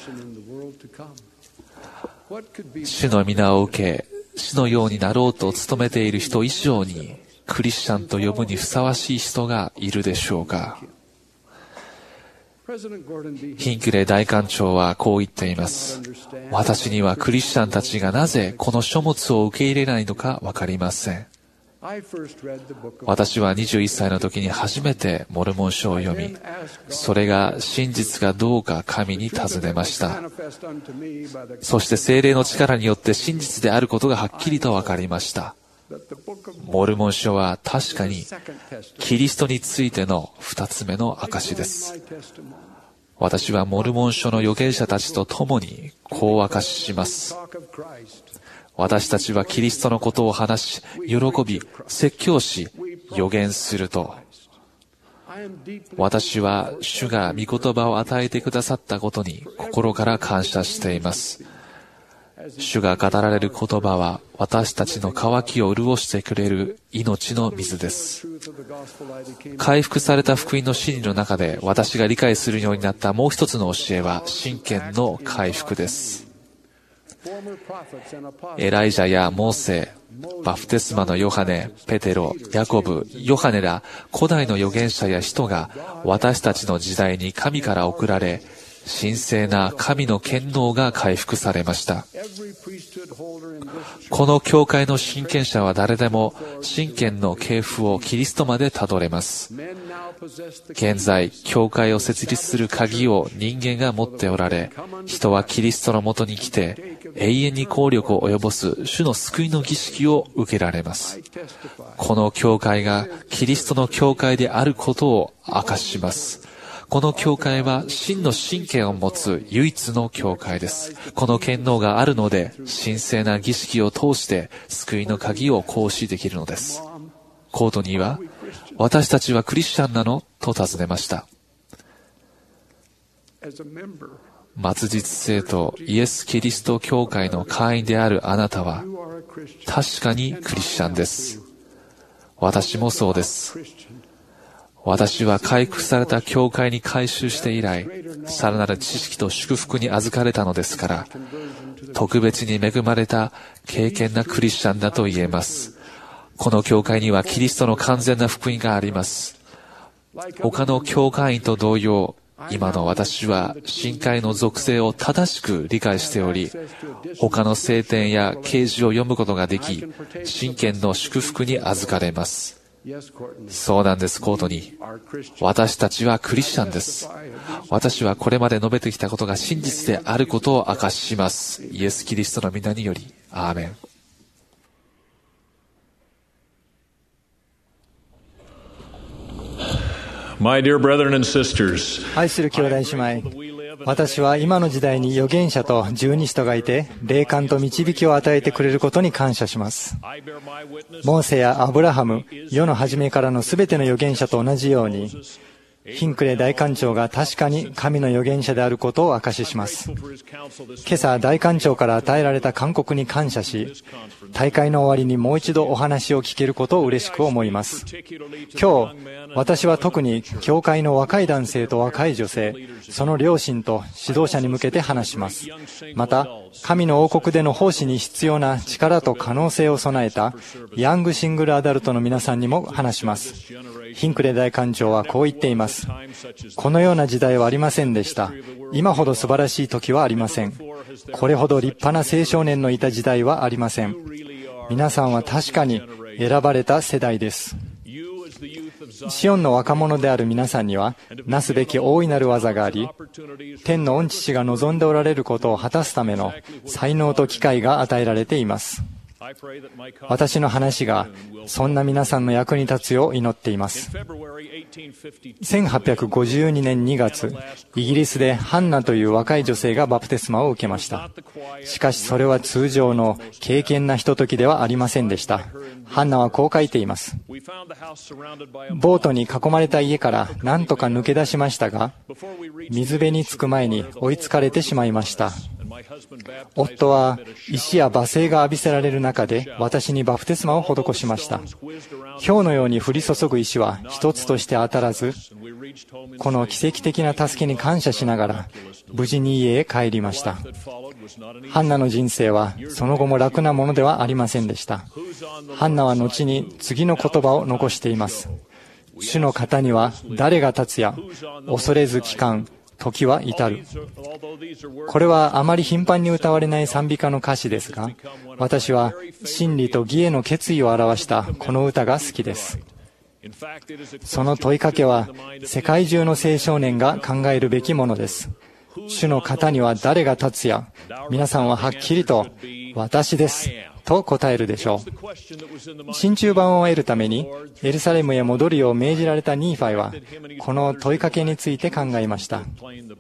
主の皆を受け、主のようになろうと努めている人以上にクリスチャンと呼ぶにふさわしい人がいるでしょうか。ヒンクレイ大官長はこう言っています。私にはクリスチャンたちがなぜこの書物を受け入れないのかわかりません。私はにじゅういっさいの時に初めてモルモン書を読み、それが真実かどうか神に尋ねました。そして聖霊の力によって真実であることがはっきりとわかりました。モルモン書は確かにキリストについての二つ目の証です。私はモルモン書の預言者たちと共にこう証しします。私たちはキリストのことを話し、喜び、説教し、預言すると。私は主が御言葉を与えてくださったことに心から感謝しています。主が語られる言葉は私たちの渇きを潤してくれる命の水です。回復された福音の真理の中で私が理解するようになったもう一つの教えは真剣の回復です。エライジャやモーセ、バプテスマのヨハネ、ペテロ、ヤコブ、ヨハネら古代の預言者や使徒が私たちの時代に神から送られ、神聖な神の権能が回復されました。この教会の親権者は誰でも親権の系譜をキリストまでたどれます。現在、教会を設立する鍵を人間が持っておられ、人はキリストのもとに来て永遠に効力を及ぼす主の救いの儀式を受けられます。この教会がキリストの教会であることを明かします。この教会は真の神権を持つ唯一の教会です。この権能があるので、神聖な儀式を通して救いの鍵を行使できるのです。コートニーは、私たちはクリスチャンなのと尋ねました。末日生徒イエス・キリスト教会の会員であるあなたは、確かにクリスチャンです。私もそうです。私は回復された教会に改宗して以来、さらなる知識と祝福に預かれたのですから、特別に恵まれた敬虔なクリスチャンだと言えます。この教会にはキリストの完全な福音があります。他の教会員と同様、今の私は神会の属性を正しく理解しており、他の聖典や啓示を読むことができ、神権の祝福に預かれます。 そうなんです、コートニー。私たちはクリスチャンです。私はこれまで述べてきたことが真実であることを証しします。イエス・キリストの皆により。アーメン。 My dear brethren and sisters, 愛する兄弟姉妹、私は今の時代に預言者と十二使徒がいて、霊感と導きを与えてくれることに感謝します。モーセやアブラハム、世の初めからのすべての預言者と同じように、ヒンクレ大官長が確かに神の預言者であることを証しします。今朝、大官長から与えられた勧告に感謝し、大会の終わりにもう一度お話を聞けることを嬉しく思います。今日、私は特に教会の若い男性と若い女性、その両親と指導者に向けて話します。また、神の王国での奉仕に必要な力と可能性を備えたヤングシングルアダルトの皆さんにも話します。ヒンクレ大官長はこう言っています。このような時代はありませんでした。今ほど素晴らしい時はありません。これほど立派な青少年のいた時代はありません。皆さんは確かに選ばれた世代です。シオンの若者である皆さんにはなすべき大いなる技があり、天の御父が望んでおられることを果たすための才能と機会が与えられています。私の話がそんな皆さんの役に立つよう祈っています。せんはっぴゃくごじゅうにねんにがつ、イギリスでハンナという若い女性がバプテスマを受けました。しかしそれは通常の敬虔なひとときではありませんでした。ハンナはこう書いています。ボートに囲まれた家から何とか抜け出しましたが、水辺に着く前に追いつかれてしまいました。夫は石や罵声が浴びせられる中で私にバプテスマを施しました。氷のように降り注ぐ石は一つとして当たらず、この奇跡的な助けに感謝しながら無事に家へ帰りました。ハンナの人生はその後も楽なものではありませんでした。ハンナは後に次の言葉を残しています。主の方には誰が立つや、恐れず帰還、時は至る。これはあまり頻繁に歌われない賛美歌の歌詞ですが、私は真理と義への決意を表したこの歌が好きです。その問いかけは世界中の青少年が考えるべきものです。主の方には誰が立つや、皆さんははっきりと私ですと答えるでしょう。新中版を得るためにエルサレムへ戻るよう命じられたニーファイはこの問いかけについて考えました。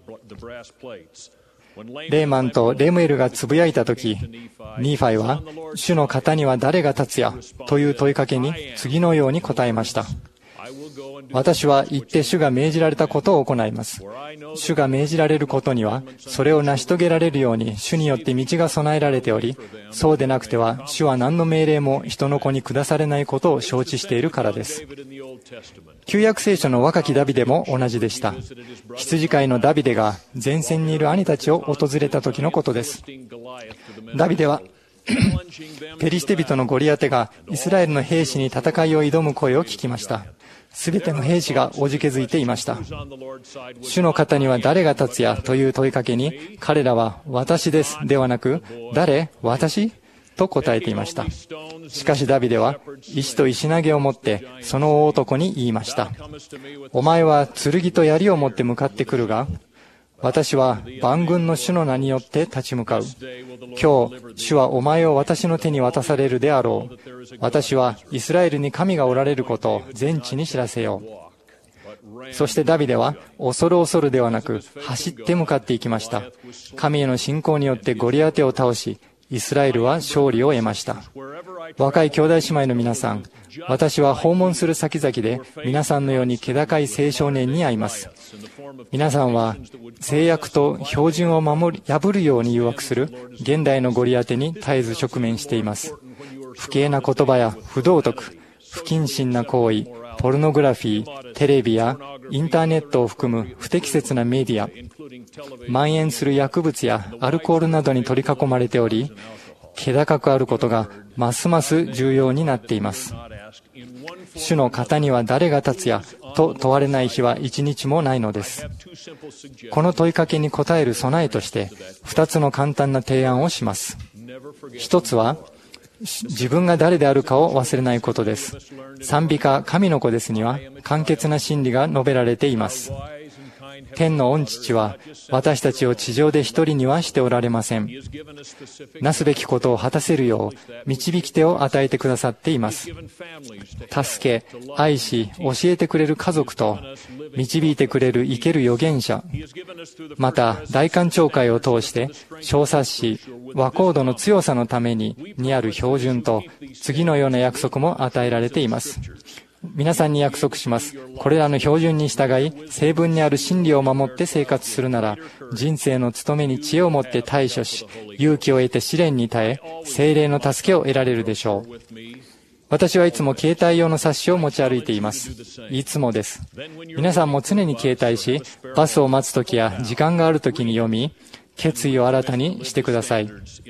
レーマンとレムエルがつぶやいたとき、ニーファイは主の方には誰が立つやという問いかけに次のように答えました。私は行って主が命じられたことを行います。主が命じられることにはそれを成し遂げられるように主によって道が備えられており、そうでなくては主は何の命令も人の子に下されないことを承知しているからです。旧約聖書の若きダビデも同じでした。羊飼いのダビデが前線にいる兄たちを訪れた時のことです。ダビデはペリシテ人のゴリアテがイスラエルの兵士に戦いを挑む声を聞きました。すべての兵士がおじけづいていました。主の方には誰が立つやという問いかけに、彼らは私ですではなく、誰？私？と答えていました。しかしダビデは石と石投げを持ってその大男に言いました。お前は剣と槍を持って向かってくるが、私は万軍の主の名によって立ち向かう。今日、主はお前を私の手に渡されるであろう。私はイスラエルに神がおられることを全地に知らせよう。そしてダビデは恐る恐るではなく走って向かっていきました。神への信仰によってゴリアテを倒し、イスラエルは勝利を得ました。若い兄弟姉妹の皆さん、私は訪問する先々で皆さんのように気高い青少年に会います。皆さんは制約と標準を守り破るように誘惑する現代のゴリアテに絶えず直面しています。不敬な言葉や不道徳、不謹慎な行為、ポルノグラフィー、テレビやインターネットを含む不適切なメディア、蔓延する薬物やアルコールなどに取り囲まれており、気高くあることがますます重要になっています。主の方には誰が立つやと問われない日は一日もないのです。この問いかけに答える備えとして二つの簡単な提案をします。一つは自分が誰であるかを忘れないことです。賛美歌、神の子ですには、簡潔な真理が述べられています。天の御父は、私たちを地上で一人にはしておられません。なすべきことを果たせるよう、導き手を与えてくださっています。助け、愛し、教えてくれる家族と、導いてくれる生ける預言者、また、大官聴会を通して、小冊子、和コードの強さのために、にある標準と、次のような約束も与えられています。皆さんに約束します。これらの標準に従い、聖文にある真理を守って生活するなら、人生の務めに知恵を持って対処し、勇気を得て試練に耐え、聖霊の助けを得られるでしょう。私はいつも携帯用の冊子を持ち歩いています。いつもです。皆さんも常に携帯し、バスを待つときや時間があるときに読み、決意を新たにしてください。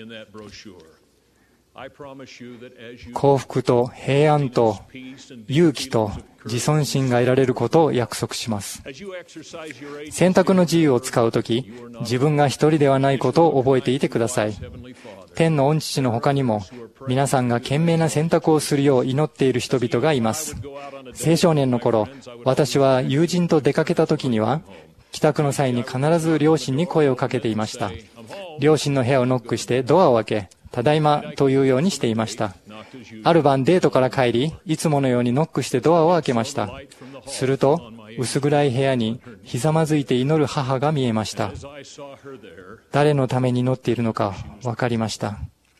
幸福と平安と勇気と自尊心が得られることを約束します。選択の自由を使うとき、自分が一人ではないことを覚えていてください。天の御父の他にも、皆さんが賢明な選択をするよう祈っている人々がいます。青少年の頃、私は友人と出かけたときには、帰宅の際に必ず両親に声をかけていました。両親の部屋をノックしてドアを開け、ただいまというようにしていました。ある晩デートから帰り、いつものようにノックしてドアを開けました。すると、薄暗い部屋にひざまずいて祈る母が見えました。誰のために祈っているのか分かりました。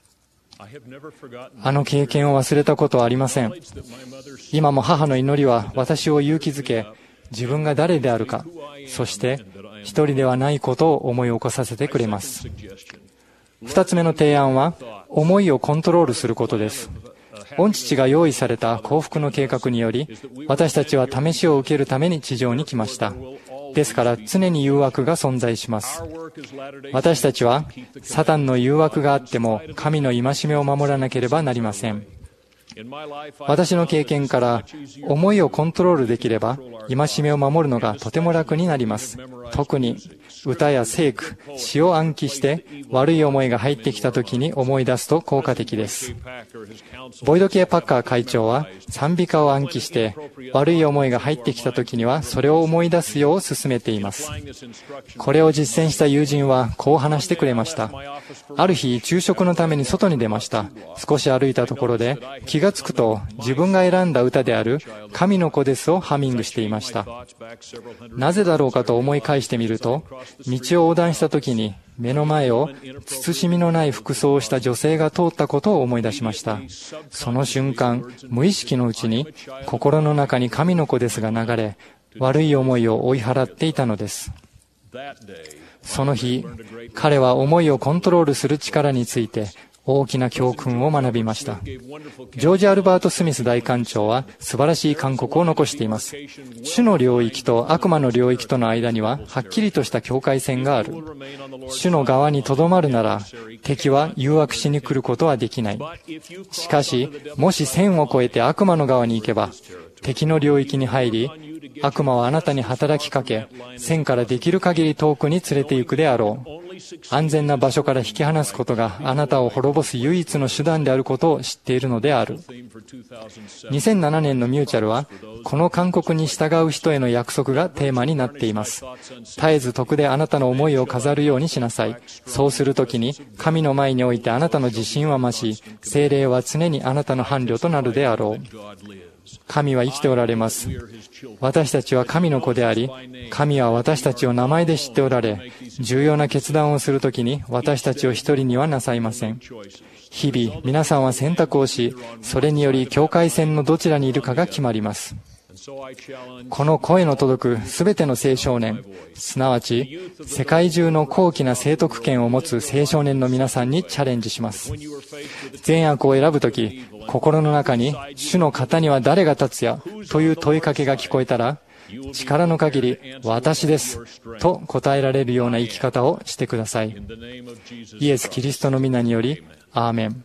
あの経験を忘れたことはありません。今も母の祈りは私を勇気づけ、自分が誰であるか、そして一人ではないことを思い起こさせてくれます。二つ目の提案は、思いをコントロールすることです。御父が用意された幸福の計画により、私たちは試しを受けるために地上に来ました。ですから常に誘惑が存在します。私たちは、サタンの誘惑があっても、神の戒めを守らなければなりません。私の経験から、思いをコントロールできれば、戒めを守るのがとても楽になります。特に、歌や聖句、詩を暗記して、悪い思いが入ってきた時に思い出すと効果的です。ボイド系パッカー会長は、賛美歌を暗記して、悪い思いが入ってきた時には、それを思い出すよう勧めています。これを実践した友人は、こう話してくれました。ある日、昼食のために外に出ました。少し歩いたところで、気がつくと、自分が選んだ歌である、神の子ですをハミングしていました。なぜだろうかと思い返してみると、道を横断した時に、目の前を慎みのない服装をした女性が通ったことを思い出しました。その瞬間、無意識のうちに、心の中に神の子ですが流れ、悪い思いを追い払っていたのです。その日、彼は思いをコントロールする力について、大きな教訓を学びました。ジョージ・アルバート・スミス大官長は素晴らしい勧告を残しています。主の領域と悪魔の領域との間にははっきりとした境界線がある。主の側にとどまるなら敵は誘惑しに来ることはできない。しかし、もし線を越えて悪魔の側に行けば敵の領域に入り、悪魔はあなたに働きかけ、線からできる限り遠くに連れて行くであろう。安全な場所から引き離すことがあなたを滅ぼす唯一の手段であることを知っているのである。にせんななねんのミューチャルは、この勧告に従う人への約束がテーマになっています。絶えず徳であなたの思いを飾るようにしなさい。そうするときに、神の前においてあなたの自信は増し、聖霊は常にあなたの伴侶となるであろう。神は生きておられます。私たちは神の子であり、神は私たちを名前で知っておられ、重要な決断をするときに私たちを一人にはなさいません。日々皆さんは選択をし、それにより境界線のどちらにいるかが決まります。この声の届くすべての青少年、すなわち世界中の高貴な聖徳権を持つ青少年の皆さんにチャレンジします。善悪を選ぶとき、心の中に主の方には誰が立つやという問いかけが聞こえたら、力の限り私ですと答えられるような生き方をしてください。イエス・キリストの皆により、アーメン。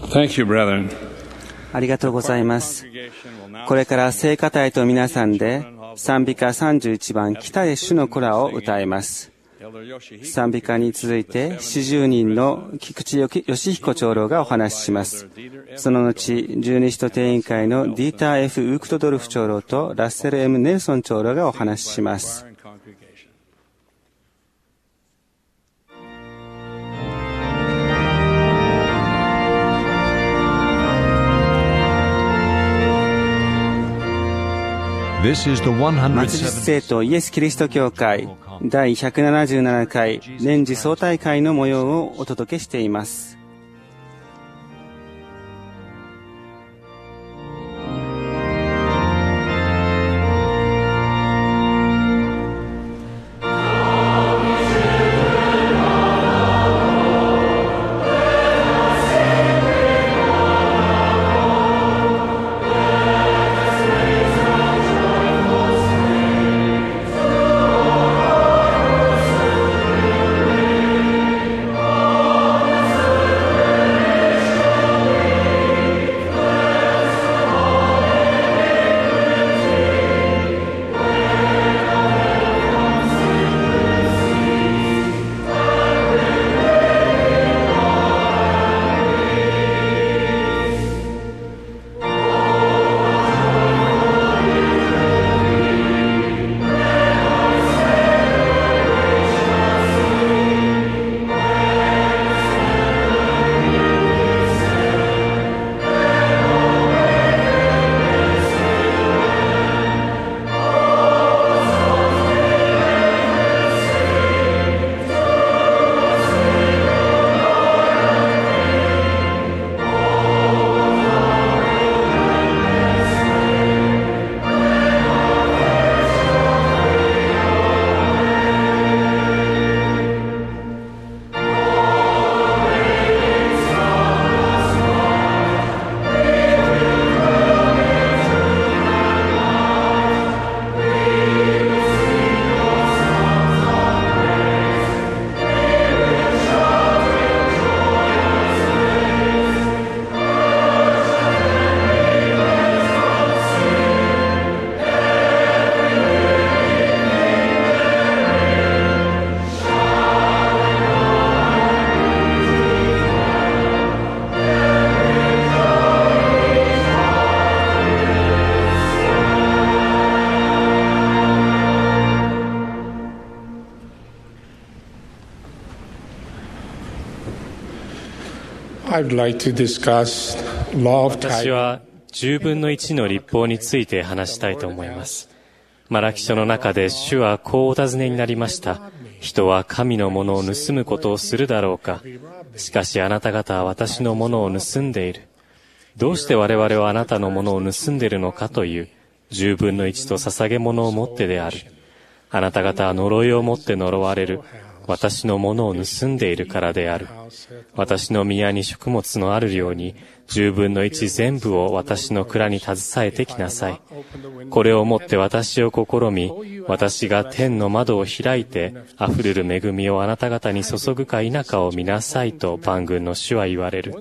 Thank you, brethren. ありがとうございます。これから聖歌隊と皆さんで賛美歌さんじゅういちばん北へ主の子らを歌います。賛美歌に続いてよんじゅうにんの菊池義彦長老がお話しします。その後、十二使徒定員会のディーター F ウークトドルフ長老とラッセル M ネルソン長老がお話しします。 This is the 末日聖徒イエス・キリスト教会第ひゃくななじゅうななかい年次総大会の模様をお届けしています。 私はじゅうぶんのいちの律法について話したいと思います。マラキ書の中で主はこうお尋ねになりました。人は神のものを盗むことをするだろうか。しかしあなた方は私のものを盗んでいる。どうして我々はあなたのものを盗んでいるのかというじゅうぶんのいちと捧げ物をもってである。あなた方は呪いをもって呪われる。私のものを盗んでいるからである。私の宮に食物のあるように、じゅうぶんのいち全部を私の蔵に携えてきなさい。これをもって私を試み、私が天の窓を開いて、溢れる恵みをあなた方に注ぐか否かを見なさいと万軍の主は言われる。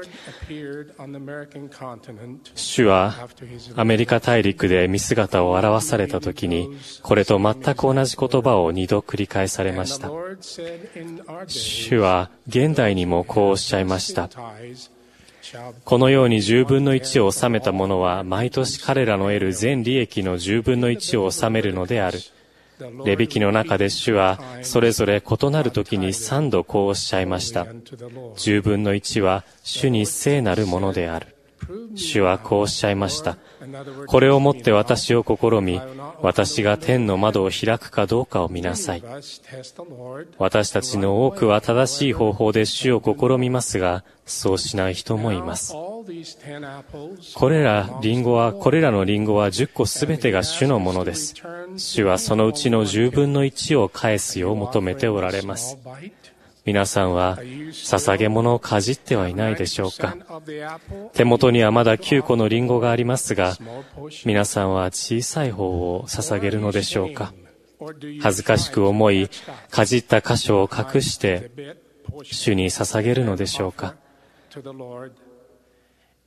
主はアメリカ大陸で見姿を現されたときに、これと全く同じ言葉を二度繰り返されました。主は現代にもこうおっしゃいました。このようにじゅうぶんのいちを納めた者は毎年彼らの得る全利益のじゅうぶんのいちを納めるのである。レビ記の中で主はそれぞれ異なる時に三度こうおっしゃいました。じゅうぶんのいちは主に聖なるものである。主はこうおっしゃいました。これをもって私を試み、私が天の窓を開くかどうかを見なさい。私たちの多くは正しい方法で主を試みますが、そうしない人もいます。これらリンゴは、これらのリンゴはじゅっこすべてが主のものです。主はそのうちのじゅうぶんのいちを返すよう求めておられます。皆さんは捧げ物をかじってはいないでしょうか。手元にはまだきゅうこのリンゴがありますが、皆さんは小さい方を捧げるのでしょうか。恥ずかしく思い、かじった箇所を隠して主に捧げるのでしょうか。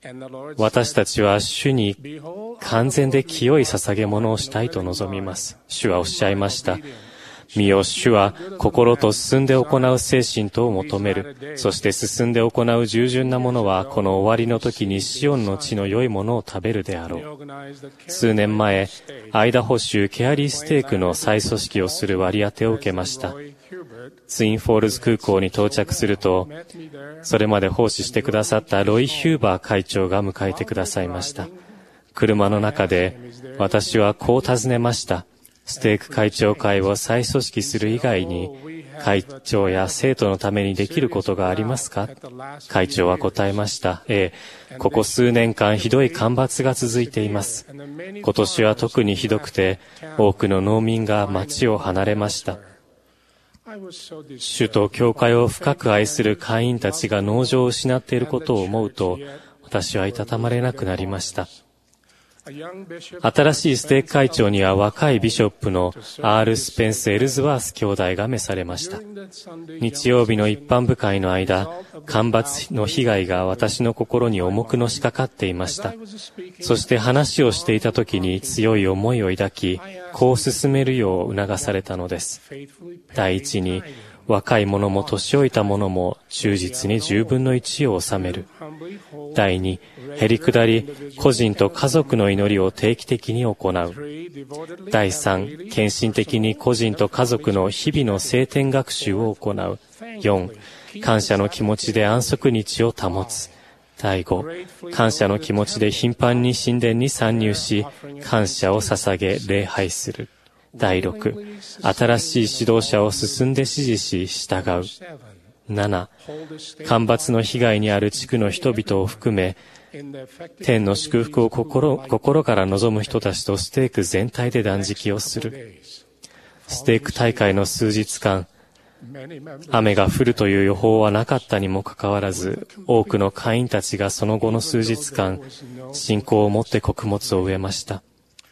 私たちは主に完全で清い捧げ物をしたいと望みます。主はおっしゃいました。見よ、主は心と進んで行う精神とを求める。そして進んで行う従順な者は、この終わりの時にシオンの地の良いものを食べるであろう。数年前、アイダホ州ケアリーステークの再組織をする割り当てを受けました。ツインフォールズ空港に到着すると、それまで奉仕してくださったロイ・ヒューバー会長が迎えてくださいました。車の中で、私はこう尋ねました。ステーク会長会を再組織する以外に、会長や生徒のためにできることがありますか？会長は答えました。ええ、ここ数年間ひどい干ばつが続いています。今年は特にひどくて、多くの農民が町を離れました。主と教会を深く愛する会員たちが農場を失っていることを思うと、私はいたたまれなくなりました。新しいステーク会長には若いビショップの アール スペンス・エルズワース兄弟が召されました。日曜日の一般部会の間、干ばつの被害が私の心に重くのしかかっていました。そして話をしていた時に強い思いを抱き、こう進めるよう促されたのです。第一に、若い者も年老いた者も忠実に十分の一を収める。第二、へりくだり、個人と家族の祈りを定期的に行う。第三、献身的に個人と家族の日々の聖典学習を行う。四、感謝の気持ちで安息日を保つ。第五、感謝の気持ちで頻繁に神殿に参入し、感謝を捧げ礼拝する。第六、新しい指導者を進んで指示し従う。七、干ばつの被害にある地区の人々を含め、天の祝福を心、心から望む人たちとステーク全体で断食をする。ステーク大会の数日間、雨が降るという予報はなかったにもかかわらず、多くの会員たちがその後の数日間、信仰を持って穀物を植えました。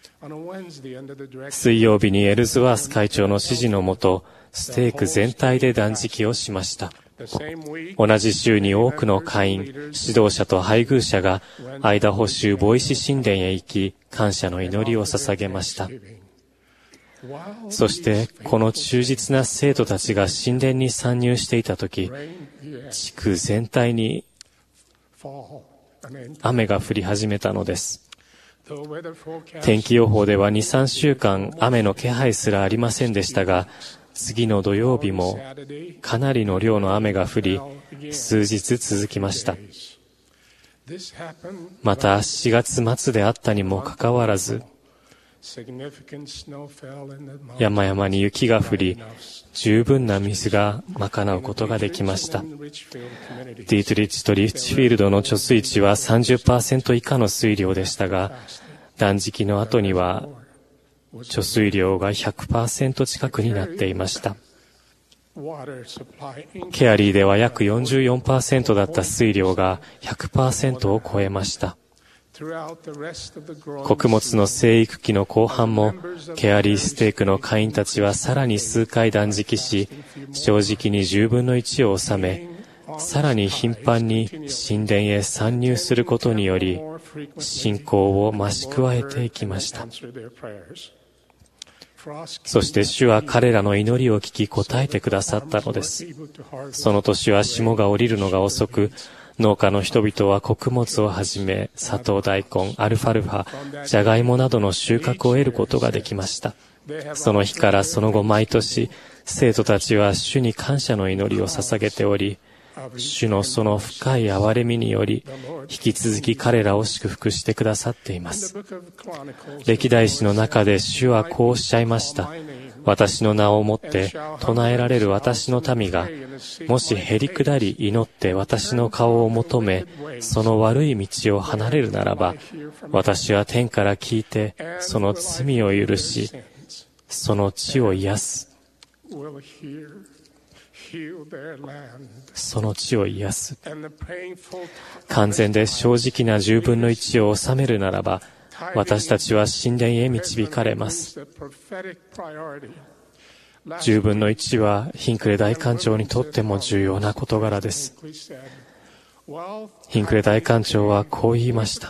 水曜日にエルズワース会長の指示のもと、ステーク全体で断食をしました。同じ週に多くの会員、指導者と配偶者がアイダホ州ボイシ神殿へ行き、感謝の祈りを捧げました。そして、この忠実な生徒たちが神殿に参入していたとき、地区全体に雨が降り始めたのです。天気予報ではに、さんしゅうかん雨の気配すらありませんでしたが、次の土曜日もかなりの量の雨が降り、数日続きました。またしがつ末であったにもかかわらず、山々に雪が降り、十分な水が賄うことができました。ディートリッチとリッチフィールドの貯水池は さんじゅっパーセント 以下の水量でしたが、断食の後には貯水量が ひゃくパーセント 近くになっていました。ケアリーでは約 よんじゅうよんパーセント だった水量が ひゃくパーセント を超えました。穀物の生育期の後半も、ケアリーステークの会員たちはさらに数回断食し、正直にじゅうぶんのいちを収め、さらに頻繁に神殿へ参入することにより、信仰を増し加えていきました。そして主は彼らの祈りを聞き答えてくださったのです。その年は霜が降りるのが遅く、農家の人々は穀物をはじめ、砂糖大根、アルファルファ、ジャガイモなどの収穫を得ることができました。その日からその後毎年、生徒たちは主に感謝の祈りを捧げており、主のその深い憐れみにより、引き続き彼らを祝福してくださっています。歴代史の中で主はこうおっしゃいました。私の名をもって唱えられる私の民が、もしへりくだり祈って私の顔を求め、その悪い道を離れるならば、私は天から聞いて、その罪を許し、その地を癒す。その地を癒す。完全で正直な十分の一を収めるならば、私たちは神殿へ導かれます。十分の一はヒンクレ大官長にとっても重要な事柄です。 ヒンクレ大官長はこう言いました。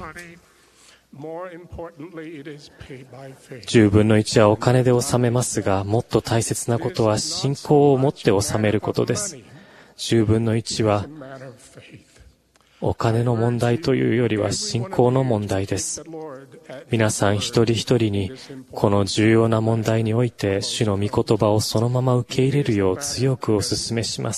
じゅうぶんのいちはお金で納めますが、もっと大切なことは信仰を持って納めることです。じゅうぶんのいちはお金の問題というよりは信仰の問題です。皆さん一人一人にこの重要な問題において主の御言葉をそのまま受け入れるよう強くお勧めします。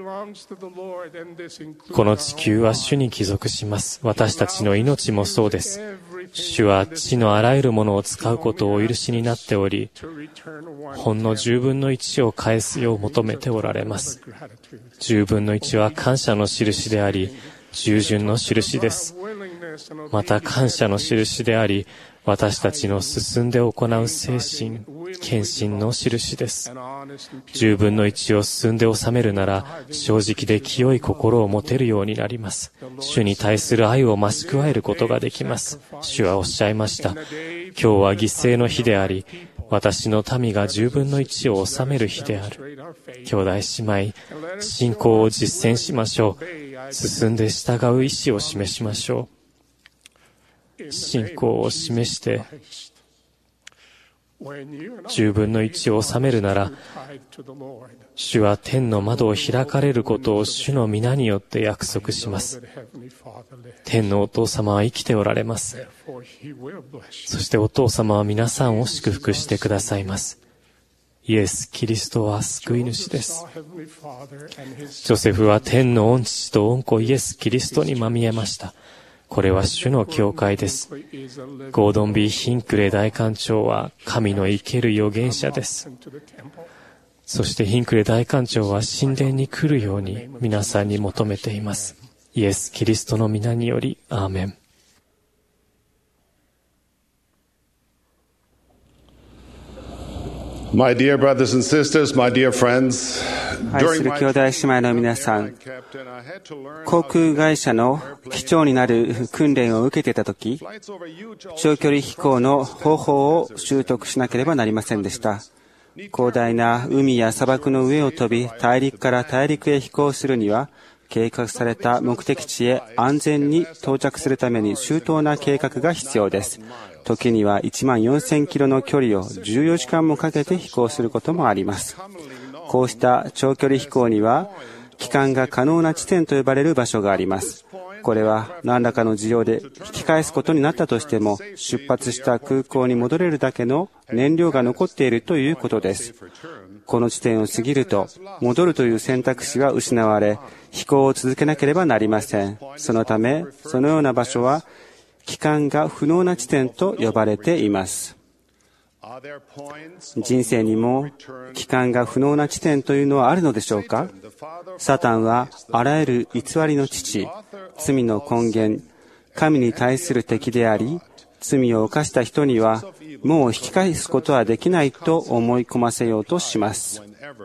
この地球は主に帰属します。私たちの命もそうです。主は地のあらゆるものを使うことをお許しになっており、ほんのじゅうぶんのいちを返すよう求めておられます。じゅうぶんのいちは感謝の印であり、従順の印です。また感謝の印であり、私たちの進んで行う精神、献身の印です。じゅうぶんのいちを進んで収めるなら、正直で清い心を持てるようになります。主に対する愛を増し加えることができます。主はおっしゃいました。今日は犠牲の日であり、私の民がじゅうぶんのいちを収める日である。兄弟姉妹、信仰を実践しましょう。進んで従う意志を示しましょう。信仰を示して、じゅうぶんのいちを収めるなら、主は天の窓を開かれることを主の皆によって約束します。天のお父様は生きておられます。そしてお父様は皆さんを祝福してくださいます。イエス・キリストは救い主です。ジョセフは天の御父と御子イエス・キリストにまみえました。これは主の教会です。ゴードン・ビー・ヒンクレイ大官長は神の生ける預言者です。そしてヒンクレイ大官長は神殿に来るように皆さんに求めています。イエス・キリストの皆により、アーメン。 My dear brothers and sisters, my dear friends, 愛する兄弟姉妹の皆さん、航空会社の機長になる訓練を受けていたとき、長距離飛行の方法を習得しなければなりませんでした。広大な海や砂漠の上を飛び、大陸から大陸へ飛行するには、計画された目的地へ安全に到着するために周到な計画が必要です。時にはいちまんよんせんキロの距離をじゅうよじかんもかけて飛行することもあります。こうした長距離飛行には、帰還が可能な地点と呼ばれる場所があります。これは何らかの事情で引き返すことになったとしても、出発した空港に戻れるだけの燃料が残っているということです。この地点を過ぎると、戻るという選択肢は失われ、飛行を続けなければなりません。そのため、そのような場所は、帰還が不能な地点と呼ばれています。人生にも帰還が不能な地点というのはあるのでしょうか？サタンはあらゆる偽りの父、罪の根源、神に対する敵であり、罪を犯した人にはもう引き返すことはできないと思い込ませようとします。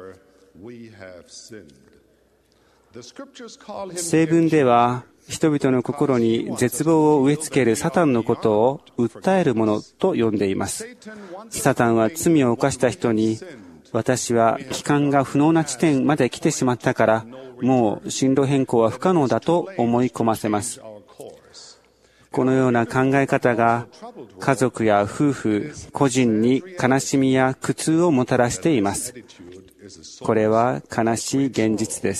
聖文では、人々の心に絶望を植え付けるサタンのことを訴えるものと呼んでいます。サタンは罪を犯した人に、私は帰還が不能な地点まで来てしまったから、もう進路変更は不可能だと思い込ませます。このような考え方が家族や夫婦、個人に悲しみや苦痛をもたらしています。これは悲しい現実です。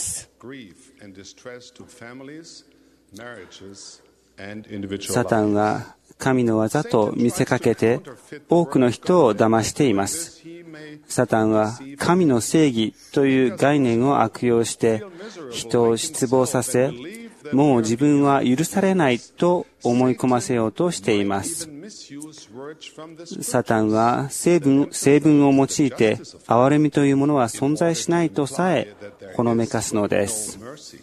サタンは神の技と見せかけて多くの人を騙しています。サタンは神の正義という概念を悪用して人を失望させ、もう自分は許されないと思い込ませようとしています。サタンは成分、成分を用いて憐れみというものは存在しないとさえほのめかすのです。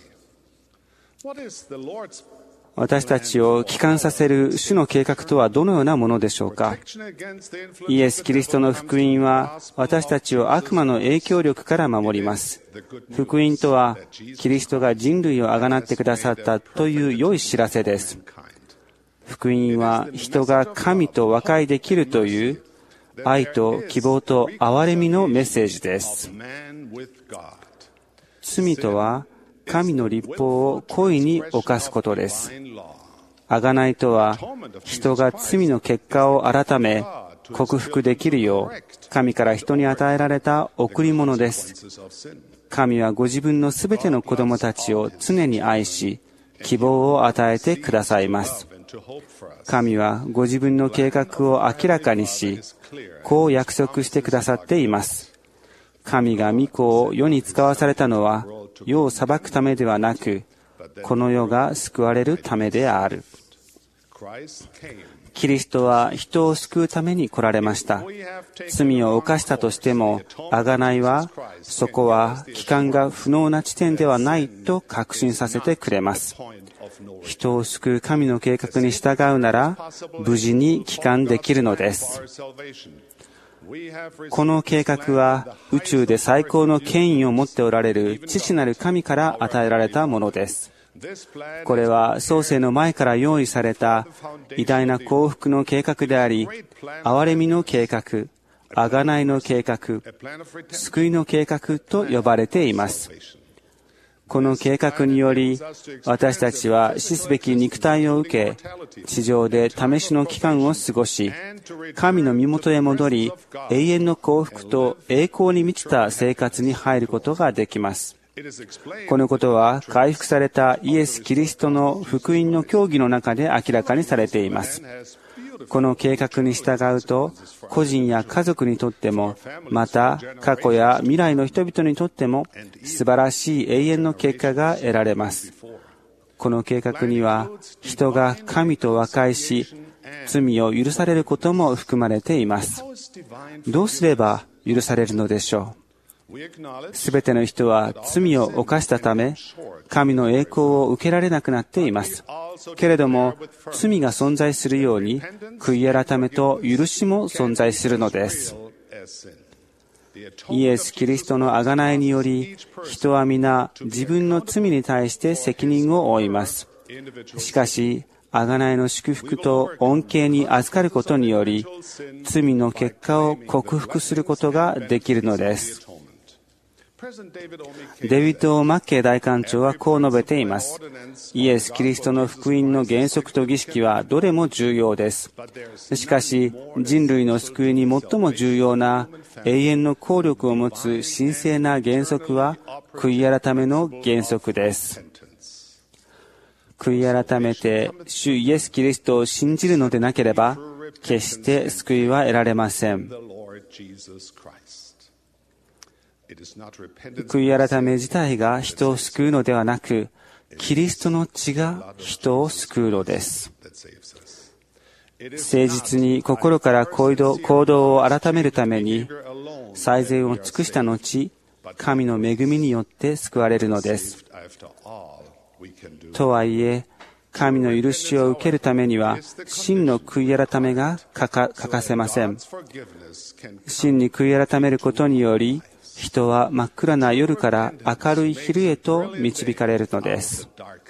私たちを帰還させる主の計画とはどのようなものでしょうか？イエス・キリストの福音は私たちを悪魔の影響力から守ります。福音とはキリストが人類をあがなってくださったという良い知らせです。福音は人が神と和解できるという愛と希望と憐れみのメッセージです。罪とは神の律法を故意に犯すことです。贖いとは、人が罪の結果を改め、克服できるよう、神から人に与えられた贈り物です。神はご自分のすべての子供たちを常に愛し、希望を与えてくださいます。神はご自分の計画を明らかにし、こう約束してくださっています。神が御子を世に使わされたのは、世を裁くためではなく、この世が救われるためである。キリストは人を救うために来られました。罪を犯したとしても、贖いは、そこは帰還が不能な地点ではないと確信させてくれます。人を救う神の計画に従うなら、無事に帰還できるのです。この計画は、宇宙で最高の権威を持っておられる父なる神から与えられたものです。これは創世の前から用意された偉大な幸福の計画であり、憐れみの計画、贖いの計画、救いの計画と呼ばれています。この計画により、私たちは死すべき肉体を受け、地上で試しの期間を過ごし、神の身元へ戻り、永遠の幸福と栄光に満ちた生活に入ることができます。このことは回復されたイエス・キリストの福音の教義の中で明らかにされています。この計画に従うと、個人や家族にとっても、また過去や未来の人々にとっても、素晴らしい永遠の結果が得られます。この計画には、人が神と和解し、罪を許されることも含まれています。どうすれば許されるのでしょう。すべての人は罪を犯したため、神の栄光を受けられなくなっています。けれども、罪が存在するように、悔い改めと許しも存在するのです。イエス・キリストの贖いにより、人は皆自分の罪に対して責任を負います。しかし、贖いの祝福と恩恵に預かることにより、罪の結果を克服することができるのです。デビッド・マッケイ大官長はこう述べています。イエス・キリストの福音の原則と儀式はどれも重要です。しかし、人類の救いに最も重要な永遠の効力を持つ神聖な原則は、悔い改めの原則です。悔い改めて、主イエス・キリストを信じるのでなければ、決して救いは得られません。悔い改め自体が人を救うのではなく、キリストの血が人を救うのです。誠実に心から行動を改めるために、最善を尽くした後、神の恵みによって救われるのです。とはいえ、神の許しを受けるためには、真の悔い改めが欠か、欠かせません。真に悔い改めることにより、人は真っ暗な夜から明るい昼へと導かれるのです。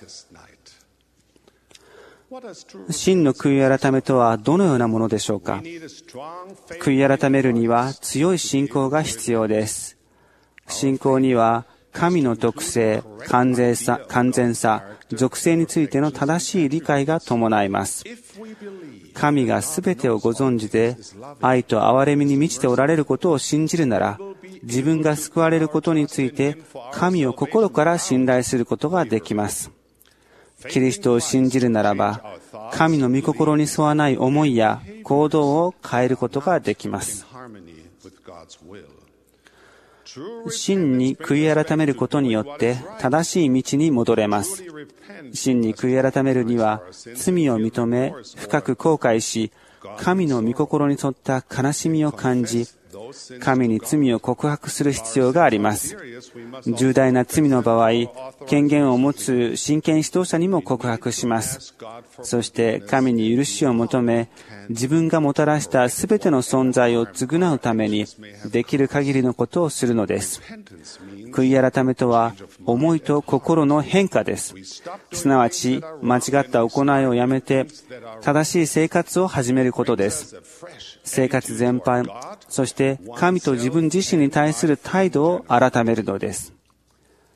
真の悔い改めとはどのようなものでしょうか。悔い改めるには強い信仰が必要です。信仰には神の特性、完全さ、完全さ、属性についての正しい理解が伴います。神がすべてをご存知で、愛と憐れみに満ちておられることを信じるなら、自分が救われることについて、神を心から信頼することができます。キリストを信じるならば、神の御心に沿わない思いや行動を変えることができます。真に悔い改めることによって正しい道に戻れます。真に悔い改めるには罪を認め深く後悔し、神の御心に沿った悲しみを感じ、神に罪を告白する必要があります。重大な罪の場合、権限を持つ真剣指導者にも告白します。そして神に許しを求め、自分がもたらしたすべての存在を償うために、できる限りのことをするのです。悔い改めとは、思いと心の変化です。すなわち、間違った行いをやめて、正しい生活を始めることです。生活全般、そして神と自分自身に対する態度を改めるのです。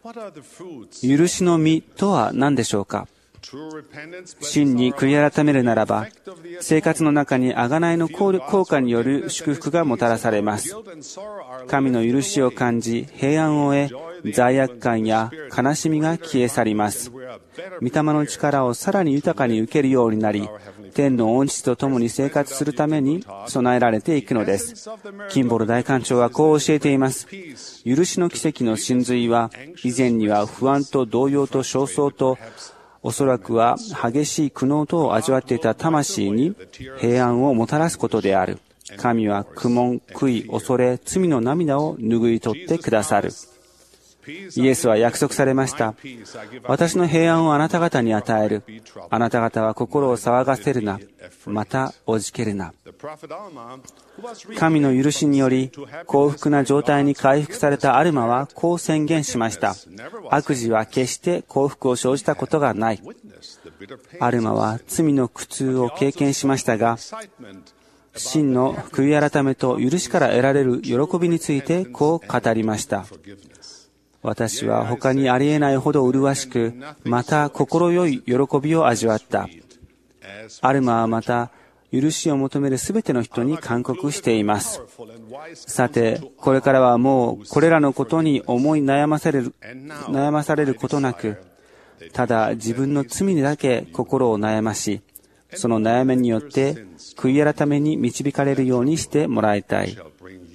許しの実とは何でしょうか。真に悔い改めるならば、生活の中に贖いの効果による祝福がもたらされます。神の許しを感じ、平安を得、罪悪感や悲しみが消え去ります。御霊の力をさらに豊かに受けるようになり、天の恩師と共に生活するために備えられていくのです。キンボル大官長はこう教えています。許しの奇跡の真髄は、以前には不安と動揺と焦燥と、おそらくは激しい苦悩等を味わっていた魂に平安をもたらすことである。神は苦悶、悔い、恐れ、罪の涙を拭い取ってくださる。イエスは約束されました。私の平安をあなた方に与える。あなた方は心を騒がせるな。またおじけるな。神の許しにより幸福な状態に回復されたアルマはこう宣言しました。悪事は決して幸福を生じたことがない。アルマは罪の苦痛を経験しましたが、真の悔い改めと許しから得られる喜びについてこう語りました。私は他にありえないほど麗しく、また心よい喜びを味わった。アルマはまた、許しを求めるすべての人に勧告しています。さて、これからはもうこれらのことに思い悩まされる、悩まされることなく、ただ自分の罪にだけ心を悩まし、その悩みによって悔い改めに導かれるようにしてもらいたい。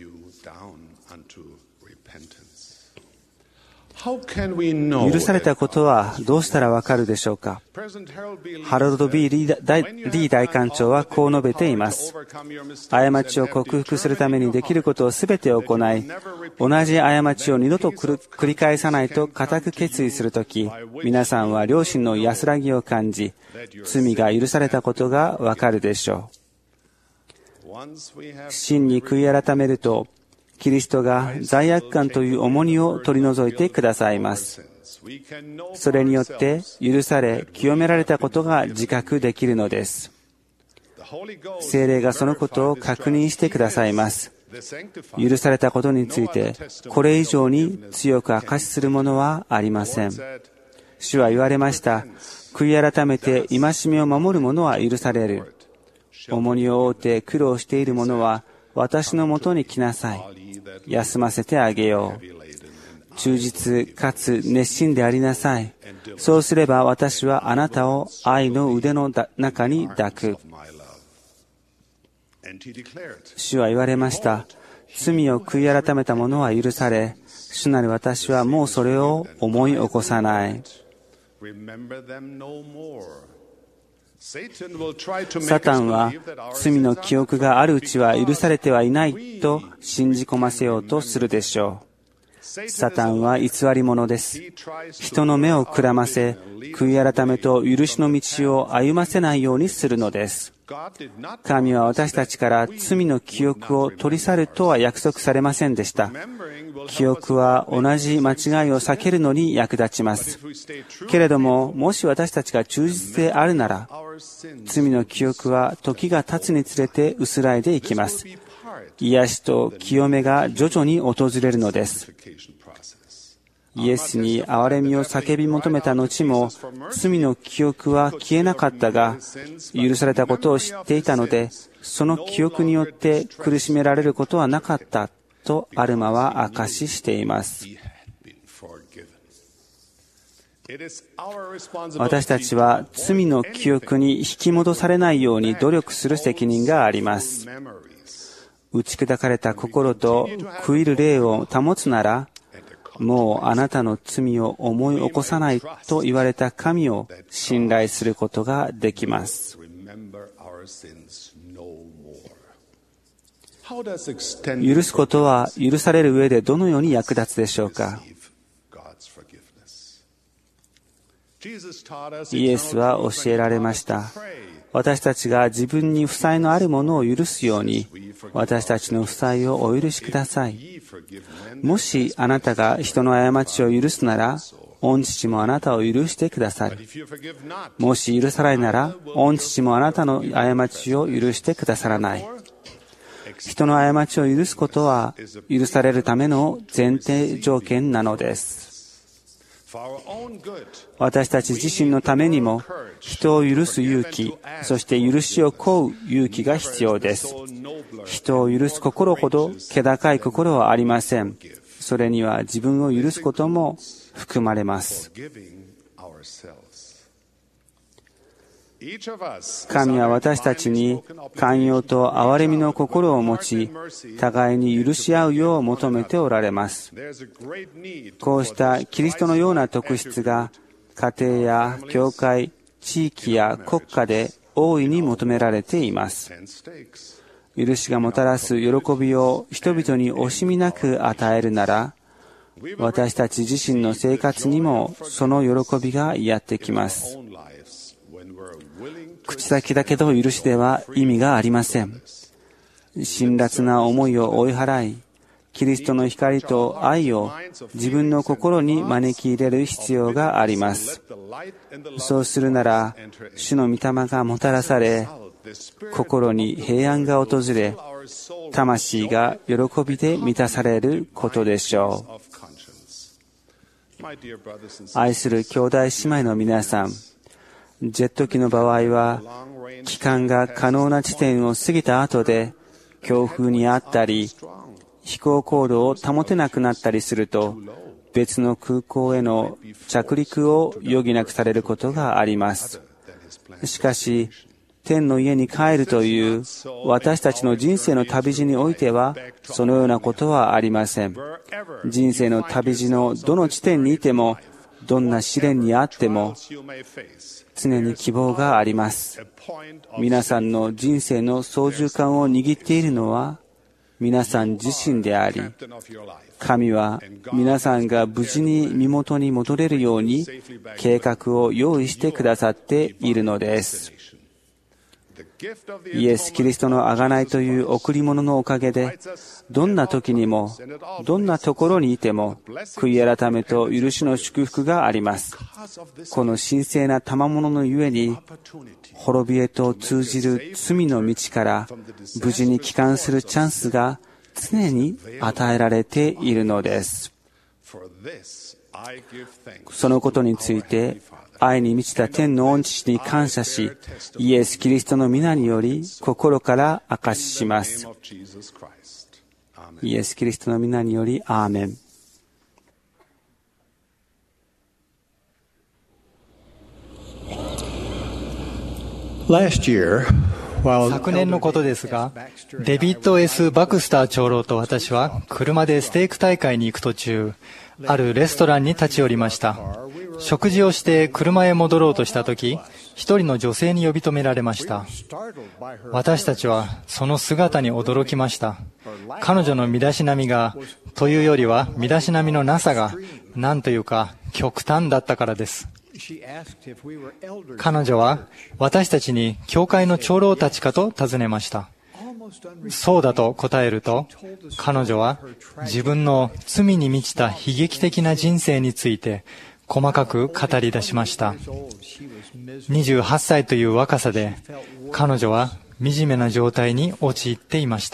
許されたことはどうしたらわかるでしょうか。ハロルド・ B ・リー大官長はこう述べています。過ちを克服するためにできることをすべて行い、同じ過ちを二度と繰り返さないと固く決意するとき、皆さんは良心の安らぎを感じ、罪が許されたことがわかるでしょう。真に悔い改めると、キリストが罪悪感という重荷を取り除いてくださいます。それによって許され、清められたことが自覚できるのです。聖霊がそのことを確認してくださいます。許されたことについて、これ以上に強く証しするものはありません。主は言われました。悔い改めて戒めを守る者は許される。重荷を負って苦労している者は、私のもとに来なさい。休ませてあげよう。忠実かつ熱心でありなさい。そうすれば私はあなたを愛の腕の中に抱く。主は言われました。罪を悔い改めた者は許され、主なる私はもうそれを思い起こさない。サタンは罪の記憶があるうちは許されてはいないと信じ込ませようとするでしょう。サタンは偽り者です。人の目をくらませ、悔い改めと許しの道を歩ませないようにするのです。神は私たちから罪の記憶を取り去るとは約束されませんでした。記憶は同じ間違いを避けるのに役立ちます。けれども、もし私たちが忠実であるなら、罪の記憶は時が経つにつれて薄らいでいきます。癒しと清めが徐々に訪れるのです。イエスに憐れみを叫び求めた後も、罪の記憶は消えなかったが、許されたことを知っていたので、その記憶によって苦しめられることはなかったとアルマは証ししています。私たちは罪の記憶に引き戻されないように努力する責任があります。打ち砕かれた心と悔いる霊を保つなら、もうあなたの罪を思い起こさないと言われた神を信頼することができます。許すことは許される上でどのように役立つでしょうか。イエスは教えられました。私たちが自分に負債のあるものを許すように、私たちの負債をお許しください。もしあなたが人の過ちを許すなら、御父もあなたを許してくださる。もし許さないなら、御父もあなたの過ちを許してくださらない。人の過ちを許すことは、許されるための前提条件なのです。 私たち自身のためにも、人を許す勇気、そして許しを請う勇気が必要です。人を許す心ほど気高い心はありません。それには自分を許すことも含まれます。神は私たちに寛容と憐れみの心を持ち、互いに許し合うよう求めておられます。こうしたキリストのような特質が家庭や教会、地域や国家で大いに求められています。許しがもたらす喜びを人々に惜しみなく与えるなら、私たち自身の生活にもその喜びがやってきます。口先だけど許しでは意味がありません。辛辣な思いを追い払い、キリストの光と愛を自分の心に招き入れる必要があります。そうするなら、主の御霊がもたらされ、心に平安が訪れ、魂が喜びで満たされることでしょう。愛する兄弟姉妹の皆さん、ジェット機の場合は、帰還が可能な地点を過ぎた後で、強風にあったり、飛行高度を保てなくなったりすると、別の空港への着陸を余儀なくされることがあります。しかし、天の家に帰るという私たちの人生の旅路においては、そのようなことはありません。人生の旅路のどの地点にいても、どんな試練にあっても、常に希望があります。皆さんの人生の操縦桿を握っているのは皆さん自身であり、神は皆さんが無事に身元に戻れるように計画を用意してくださっているのです。イエス・キリストの贖いという贈り物のおかげで、どんな時にも、どんなところにいても、悔い改めと許しの祝福があります。この神聖な賜物のゆえに、滅びへと通じる罪の道から無事に帰還するチャンスが常に与えられているのです。そのことについて、愛に満ちた天の御父に感謝し、イエス・キリストの皆により心から証しします。イエス・キリストの皆によりアーメン。 昨年のことですが、デビッド・ S ・バクスター長老と私は車でステーク大会に行く途中、あるレストランに立ち寄りました。食事をして車へ戻ろうとしたとき、一人の女性に呼び止められました。私たちはその姿に驚きました。彼女の身だしなみが、というよりは身だしなみのなさが、なんというか極端だったからです。彼女は私たちに教会の長老たちかと尋ねました。そうだと答えると、彼女は自分の罪に満ちた悲劇的な人生について細かく語り出しました。にじゅうはっさいという若さで、彼女は惨めな状態に陥っていました。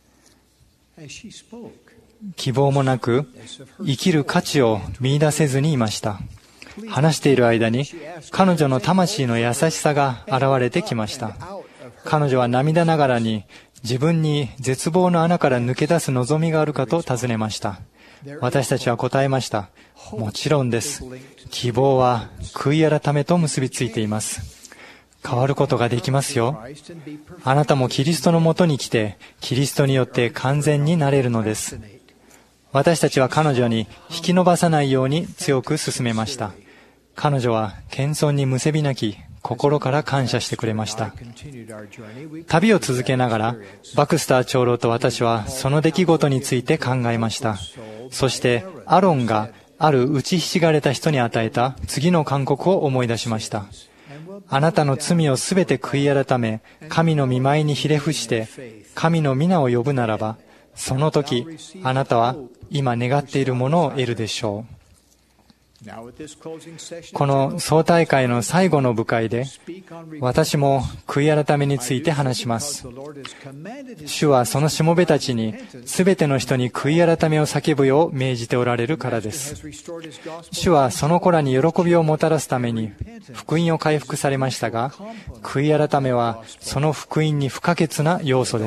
希望もなく、生きる価値を見出せずにいました。話している間に、彼女の魂の優しさが現れてきました。彼女は涙ながらに、自分に絶望の穴から抜け出す望みがあるかと尋ねました。私たちは答えました。もちろんです。希望は悔い改めと結びついています。変わることができますよ。あなたもキリストのもとに来て、キリストによって完全になれるのです。私たちは彼女に引き伸ばさないように強く勧めました。彼女は謙遜にむせび泣き、心から感謝してくれました。旅を続けながら、バクスター長老と私はその出来事について考えました。そして、アロンがある打ちひしがれた人に与えた次の勧告を思い出しました。あなたの罪をすべて悔い改め、神の御前にひれ伏して、神の皆を呼ぶならば、その時、あなたは今願っているものを得るでしょう。 この総大会の最後の部会で、私も悔い改めについて話します。主はそのしもべたちに、すべての人に悔い改めを叫ぶよう命じておられるからです。主はその子らに喜びをもたらすために、福音を回復されましたが、悔い改めはその福音に不可欠な要素です。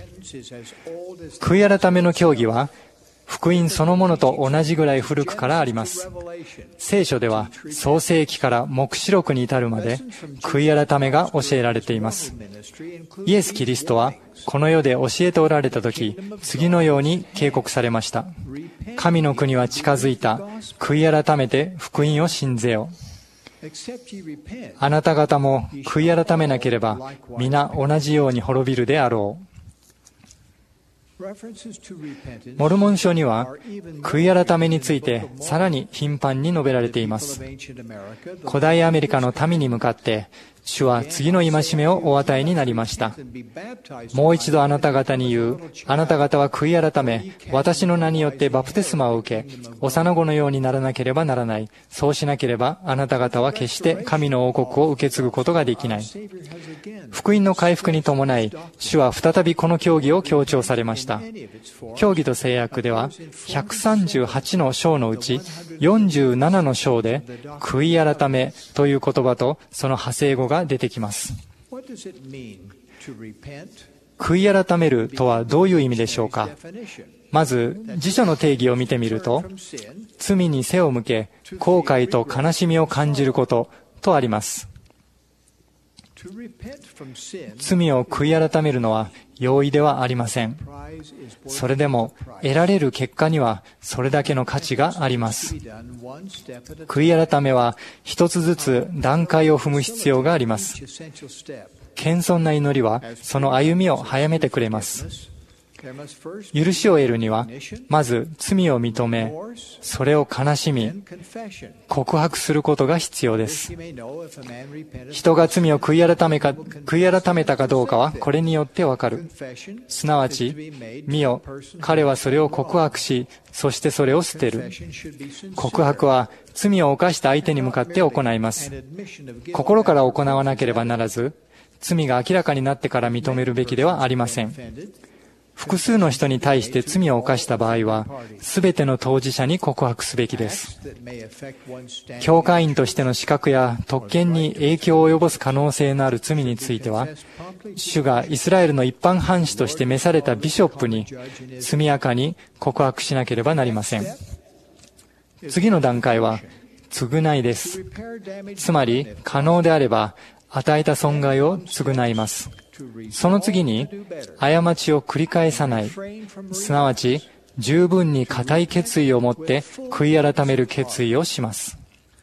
悔い改めの教義は、福音そのものと同じぐらい古くからあります。聖書では創世記から黙示録に至るまで悔い改めが教えられています。イエス・キリストはこの世で教えておられたとき、次のように警告されました。神の国は近づいた。悔い改めて福音を信ぜよ。あなた方も悔い改めなければ皆同じように滅びるであろう。モルモン書には悔い改めについてさらに頻繁に述べられています。古代アメリカの民に向かって主は次の戒めをお与えになりました。もう一度あなた方に言う。あなた方は悔い改め、私の名によってバプテスマを受け、幼子のようにならなければならない。そうしなければあなた方は決して神の王国を受け継ぐことができない。福音の回復に伴い、主は再びこの教義を強調されました。教義と聖約では、ひゃくさんじゅうはちの章のうち、よんじゅうななの章で、悔い改めという言葉とその派生語が出てきます。悔い改めるとはどういう意味でしょうか。まず辞書の定義を見てみると、罪に背を向け後悔と悲しみを感じることとあります。罪を悔い改めるのは容易ではありません。それでも得られる結果にはそれだけの価値があります。悔い改めは一つずつ段階を踏む必要があります。謙遜な祈りはその歩みを早めてくれます。許しを得るには、まず罪を認め、それを悲しみ、告白することが必要です。人が罪を悔い改めか、悔い改めたかどうかはこれによってわかる。すなわち、見よ、彼はそれを告白し、そしてそれを捨てる。告白は罪を犯した相手に向かって行います。心から行わなければならず、罪が明らかになってから認めるべきではありません。複数の人に対して罪を犯した場合は、すべての当事者に告白すべきです。教会員としての資格や特権に影響を及ぼす可能性のある罪については、主がイスラエルの一般藩士として召されたビショップに速やかに告白しなければなりません。次の段階は、償いです。つまり、可能であれば、与えた損害を償います。その次に、過ちを繰り返さない、すなわち、十分に固い決意を持って悔い改める決意をします。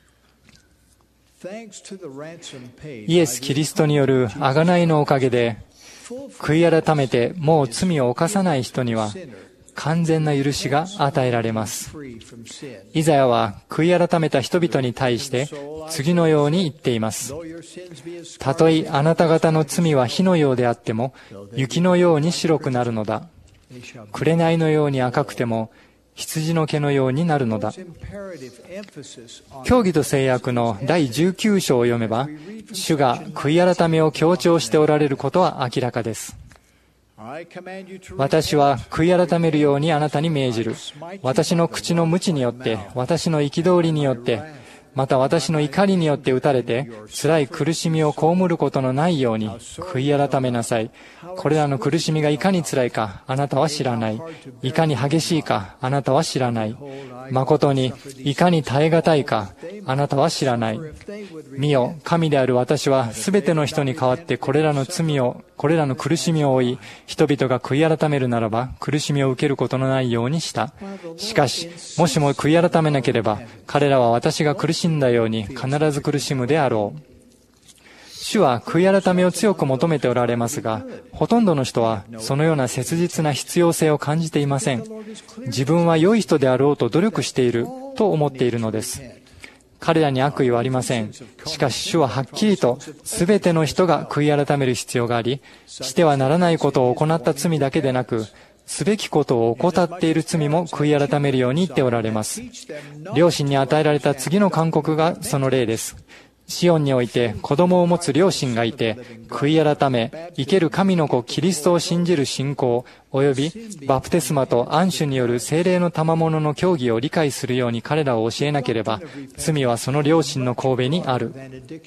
イエス・キリストによる贖いのおかげで、悔い改めてもう罪を犯さない人には、完全な許しが与えられます。イザヤは悔い改めた人々に対して次のように言っています。たとえあなた方の罪は火のようであっても雪のように白くなるのだ。紅のように赤くても羊の毛のようになるのだ。教義と聖約のだいじゅうきゅう章を読めば、主が悔い改めを強調しておられることは明らかです。私は悔い改めるようにあなたに命じる。私の口の鞭によって、私の憤りによって、また私の怒りによって打たれて、辛い苦しみを被ることのないように、悔い改めなさい。これらの苦しみがいかに辛いか、あなたは知らない。いかに激しいか、あなたは知らない。誠に、いかに耐え難いか、あなたは知らない。見よ、神である私は、すべての人に代わってこれらの罪を、これらの苦しみを負い、人々が悔い改めるならば、苦しみを受けることのないようにした。しかし、もしも悔い改めなければ、彼らは私が苦しんだように必ず苦しむであろう。主は悔い改めを強く求めておられますが、ほとんどの人はそのような切実な必要性を感じていません。自分は良い人であろうと努力していると思っているのです。彼らに悪意はありません。しかし主ははっきりと全ての人が悔い改める必要があり、してはならないことを行った罪だけでなく、 すべきことを怠っている罪も悔い改めるように言っておられます。両親に与えられた次の勧告がその例です。シオンにおいて子供を持つ両親がいて、悔い改め、生ける神の子キリストを信じる信仰、及びバプテスマと安守による聖霊の賜物の教義を理解するように彼らを教えなければ、罪はその両親の神戸にある。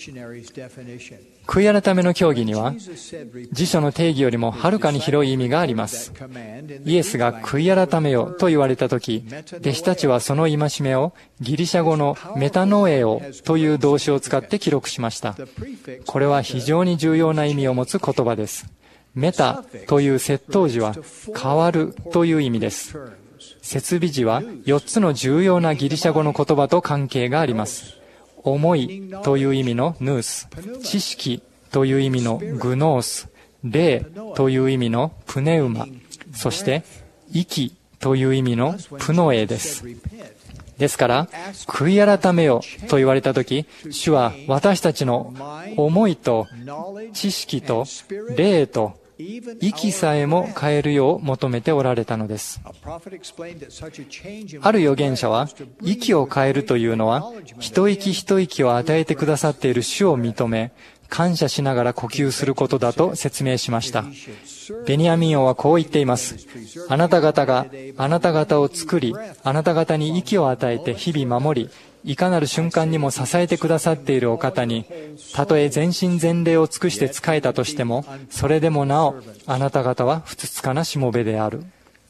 悔い改めの教義には、辞書の定義よりもはるかに広い意味があります。イエスが悔い改めよと言われたとき、弟子たちはその戒めをギリシャ語のメタノエオという動詞を使って記録しました。これは非常に重要な意味を持つ言葉です。メタという接頭詞は変わるという意味です。接尾詞はよっつの重要なギリシャ語の言葉と関係があります。思いという意味のヌース、知識という意味のグノース、霊という意味のプネウマ、そして息という意味のプノエです。ですから、悔い改めよと言われたとき、主は私たちの思いと知識と霊と息さえも変えるよう求めておられたのです。ある預言者は、息を変えるというのは、一息一息を与えてくださっている主を認め、感謝しながら呼吸することだと説明しました。ベニヤミン王はこう言っています。あなた方があなた方を作り、あなた方に息を与えて日々守り、いかなる瞬間にも支えてくださっているお方に、たとえ全身全霊を尽くして仕えたとしても、それでもなお、あなた方はふつつかなしもべである。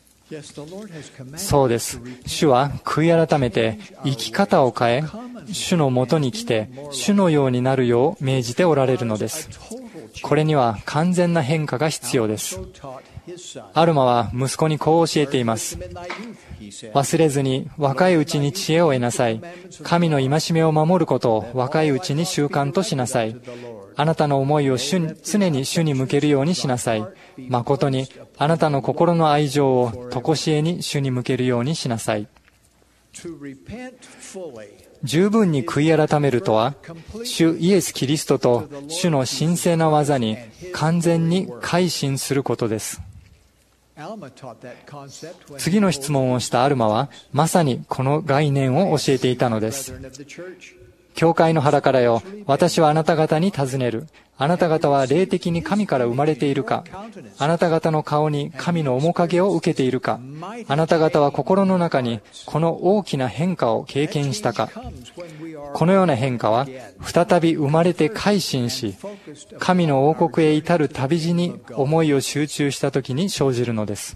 そうです。主は悔い改めて生き方を変え、主のもとに来て、主のようになるよう命じておられるのです。これには完全な変化が必要です。アルマは息子にこう教えています。忘れずに若いうちに知恵を得なさい。神の戒めを守ることを若いうちに習慣としなさい。あなたの思いを主に常に主に向けるようにしなさい。誠にあなたの心の愛情を常しえに主に向けるようにしなさい。十分に悔い改めるとは、主イエス・キリストと主の神聖な技に完全に改心することです。次の質問をしたアルマは、まさにこの概念を教えていたのです。教会の腹からよ、私はあなた方に尋ねる。あなた方は霊的に神から生まれているか？あなた方の顔に神の面影を受けているか？あなた方は心の中にこの大きな変化を経験したか？このような変化は、再び生まれて改心し、神の王国へ至る旅路に思いを集中したときに生じるのです。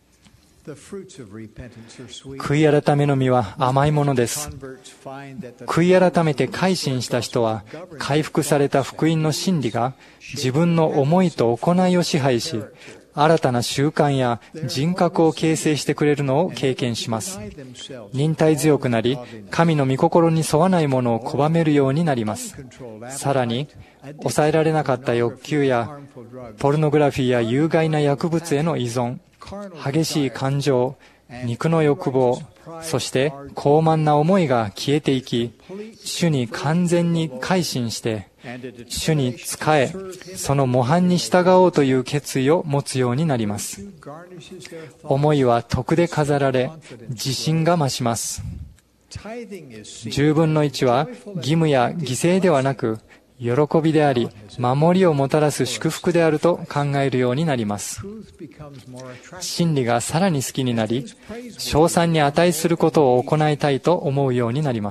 悔い改めの実は甘いものです。悔い改めて改心した人は、回復された福音の真理が自分の思いと行いを支配し、新たな習慣や人格を形成してくれるのを経験します。忍耐強くなり、神の御心に沿わないものを拒めるようになります。さらに、抑えられなかった欲求や、ポルノグラフィーや有害な薬物への依存、激しい感情、肉の欲望、そして傲慢な思いが消えていき、主に完全に改心して、主に仕え、その模範に従おうという決意を持つようになります。思いは徳で飾られ、自信が増します。十分の一は義務や犠牲ではなく、喜びであり、守りをもたらす祝福であると考えるようになります。真理がさらに好きになり、称賛に値することを行いたいと思うようになります。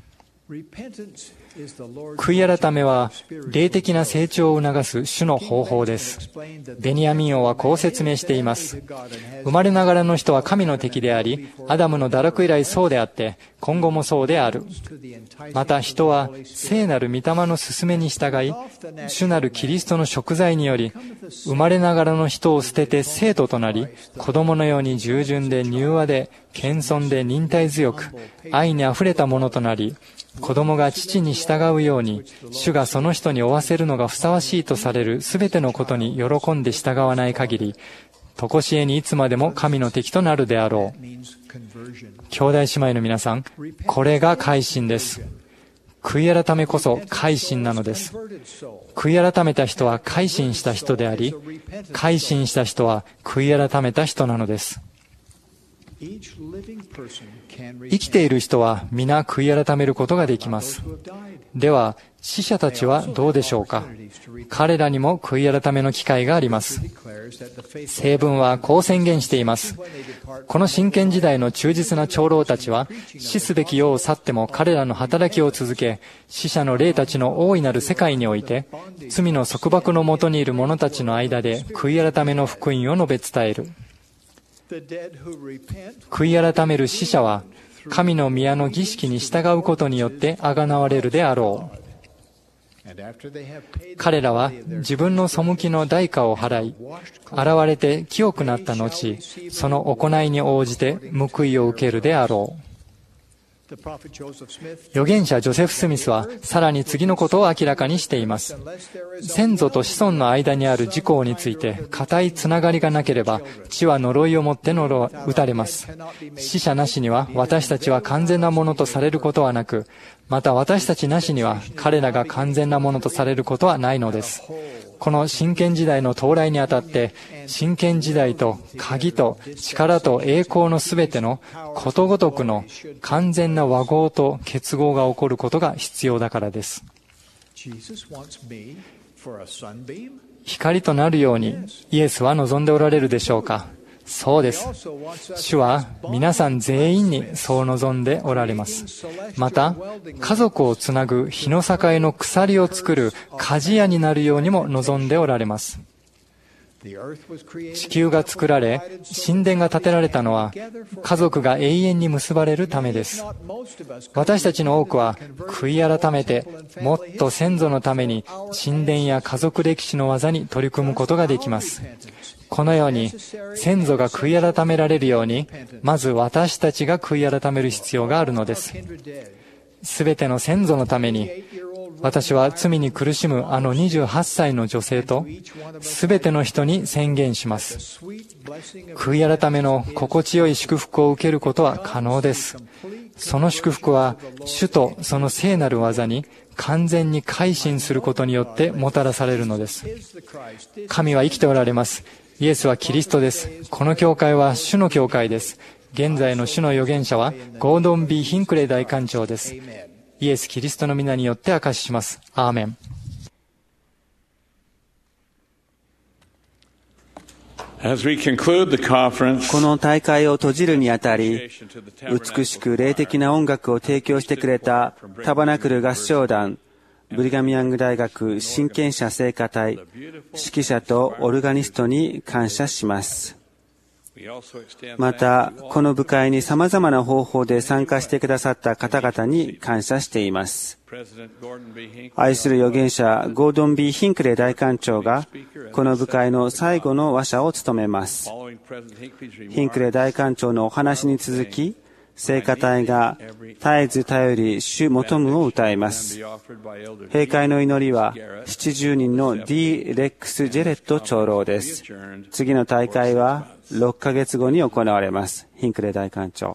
悔い改めは霊的な成長を促す主の方法です。ベニヤミン王はこう説明しています。生まれながらの人は神の敵であり、アダムの堕落以来そうであって、今後もそうである。また人は聖なる御霊の勧めに従い、主なるキリストの贖罪により、生まれながらの人を捨てて生徒となり、子供のように従順で柔和で、謙遜で忍耐強く、愛にあふれたものとなり、子供が父に従うように、主がその人に負わせるのがふさわしいとされるすべてのことに喜んで従わない限り、常しえにいつまでも神の敵となるであろう。兄弟姉妹の皆さん、これが改心です。 悔い改めこそ改心なのです。悔い改めた人は改心した人であり、改心した人は悔い改めた人なのです。生きている人は皆悔い改めることができます。では、死者たちはどうでしょうか。彼らにも悔い改めの機会があります。聖文はこう宣言しています。この真剣時代の忠実な長老たちは、死すべき世を去っても彼らの働きを続け、死者の霊たちの大いなる世界において、罪の束縛のもとにいる者たちの間で悔い改めの福音を述べ伝える。悔い改める死者は、神の宮の儀式に従うことによって贖われるであろう。彼らは自分の背きの代価を払い、洗われて清くなった後、その行いに応じて報いを受けるであろう。預言者ジョセフ・スミスはさらに次のことを明らかにしています。先祖と子孫の間にある自公について固いつながりがなければ、地は呪いをもって呪打たれます。死者なしには私たちは完全なものとされることはなく、また私たちなしには彼らが完全なものとされることはないのです。この真剣時代の到来にあたって、真剣時代と鍵と力と栄光のすべてのことごとくの完全な和合と結合が起こることが必要だからです。光となるようにイエスは望んでおられるでしょうか。そうです。主は皆さん全員にそう望んでおられます。また、家族をつなぐ日の境の鎖を作る鍛冶屋になるようにも望んでおられます。地球が作られ、神殿が建てられたのは、家族が永遠に結ばれるためです。私たちの多くは、悔い改めて、もっと先祖のために、神殿や家族歴史の技に取り組むことができます。このように、先祖が悔い改められるように、まず私たちが悔い改める必要があるのです。すべての先祖のために、私は罪に苦しむあのにじゅうはっさいの女性と、すべての人に宣言します。悔い改めの心地よい祝福を受けることは可能です。その祝福は、主とその聖なる技に完全に改心することによってもたらされるのです。神は生きておられます。イエスはキリストです。この教会は主の教会です。現在の主の預言者はゴードン・ビー・ヒンクレイ大官長です。イエス・キリストの皆によって証しします。アーメン。 この大会を閉じるにあたり、美しく霊的な音楽を提供してくれたタバナクル合唱団、ブリガムヤング大学親権者聖歌隊、指揮者とオルガニストに感謝します。また、この部会に様々な方法で参加してくださった方々に感謝しています。愛する預言者ゴードン・ビー・ヒンクレイ大官長が、この部会の最後の話者を務めます。ヒンクレイ大官長のお話に続き、聖歌隊が絶えず頼り主求むを歌います。閉会の祈りはななじゅうにんの D レックス・ジェレット長老です。次の大会はろっかげつごに行われます。ヒンクレイ大官長。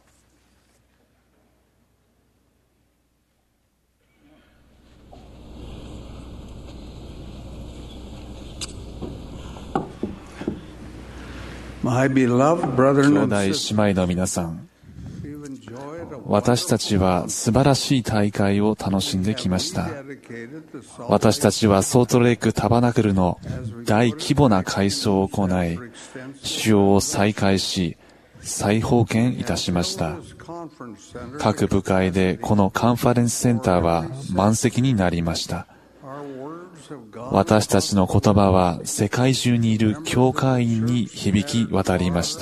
兄弟姉妹の皆さん、私たちは素晴らしい大会を楽しんできました。私たちはソートレイクタバナクルの大規模な改装を行い、使用を再開し、再奉献いたしました。各部会でこのカンファレンスセンターは満席になりました。私たちの言葉は世界中にいる教会員に響き渡りました。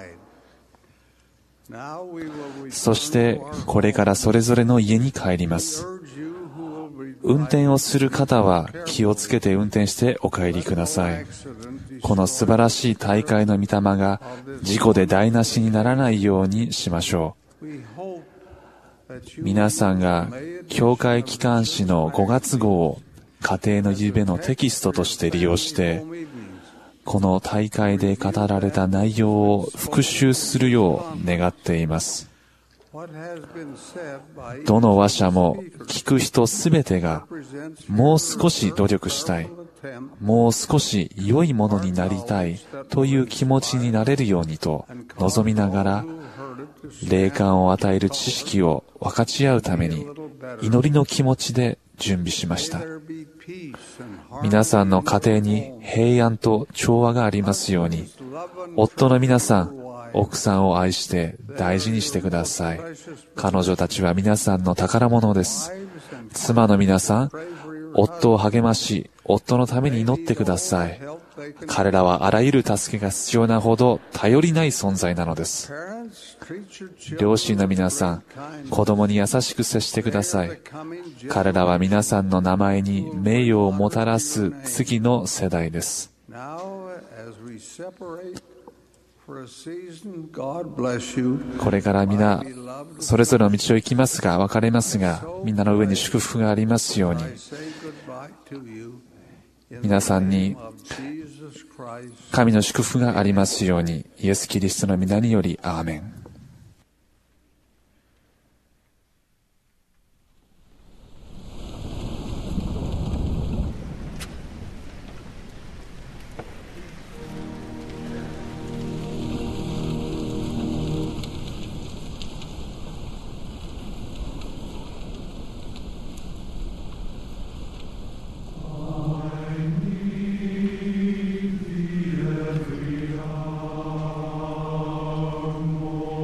そしてこれからそれぞれの家に帰ります。運転をする方は気をつけて運転してお帰りください。この素晴らしい大会の御霊が事故で台無しにならないようにしましょう。皆さんが教会機関誌のごがつごうを家庭の夢のテキストとして利用して、この大会で語られた内容を復習するよう願っています。 どの話者も聞く人すべてがもう少し努力したい、もう少し良いものになりたいという気持ちになれるようにと望みながら、霊感を与える知識を分かち合うために祈りの気持ちで準備しました。皆さんの家庭に平安と調和がありますように、夫の皆さん、奥さんを愛して大事にしてください。彼女たちは皆さんの宝物です。妻の皆さん、夫を励まし、夫のために祈ってください。彼らはあらゆる助けが必要なほど頼りない存在なのです。両親の皆さん、子供に優しく接してください。彼らは皆さんの名前に名誉をもたらす次の世代です。これから皆それぞれの道を行きますが、別れますが、みんなの上に祝福がありますように。皆さんに神の祝福がありますように、イエス・キリストの皆によりアーメン。 More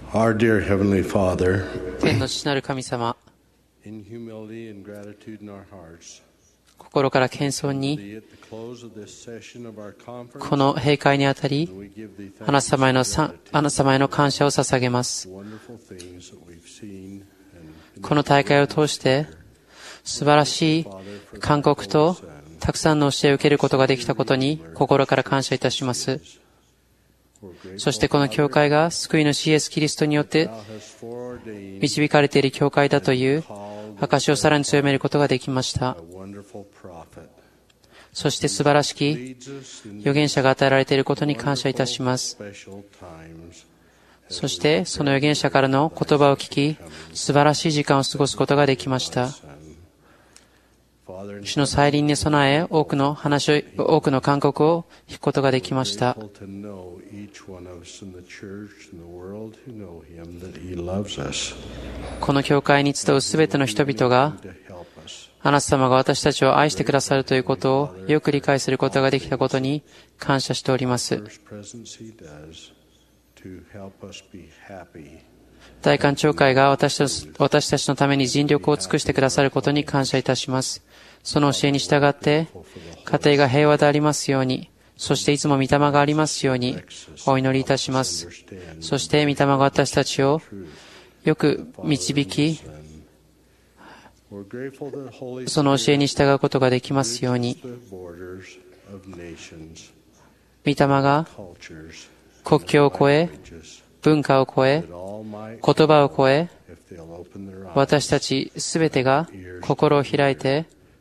Our dear Heavenly Father, 天の父なる神様、 in humility and gratitude in our hearts, 心から謙遜に at the close of this session of our conference, この閉会にあたり、 we give thee あな thanks た様へのさあなた様への感謝を捧げます。 for wonderful things that we've seen and この大会を通して素晴らしい勧告とたくさんの教えを受けることができたことに心から感謝いたします。そしてこの教会が救い主イエス・キリストによって導かれている教会だという証をさらに強めることができました。そして素晴らしき預言者が与えられていることに感謝いたします。そしてその預言者からの言葉を聞き、素晴らしい時間を過ごすことができました。主の再臨に備え、多くの話を、多くの勧告を聞くことができました。この教会に集うすべての人々が、あなた様が私たちを愛してくださるということをよく理解することができたことに感謝しております。大韓教会が私たち、私たちのために尽力を尽くしてくださることに感謝いたします。その教えに従って、家庭が平和でありますように、そしていつも御霊がありますように、お祈りいたします。そして御霊が私たちをよく導き、その教えに従うことができますように、御霊が国境を越え、文化を越え、言葉を超え、私たちすべてが心を開いて、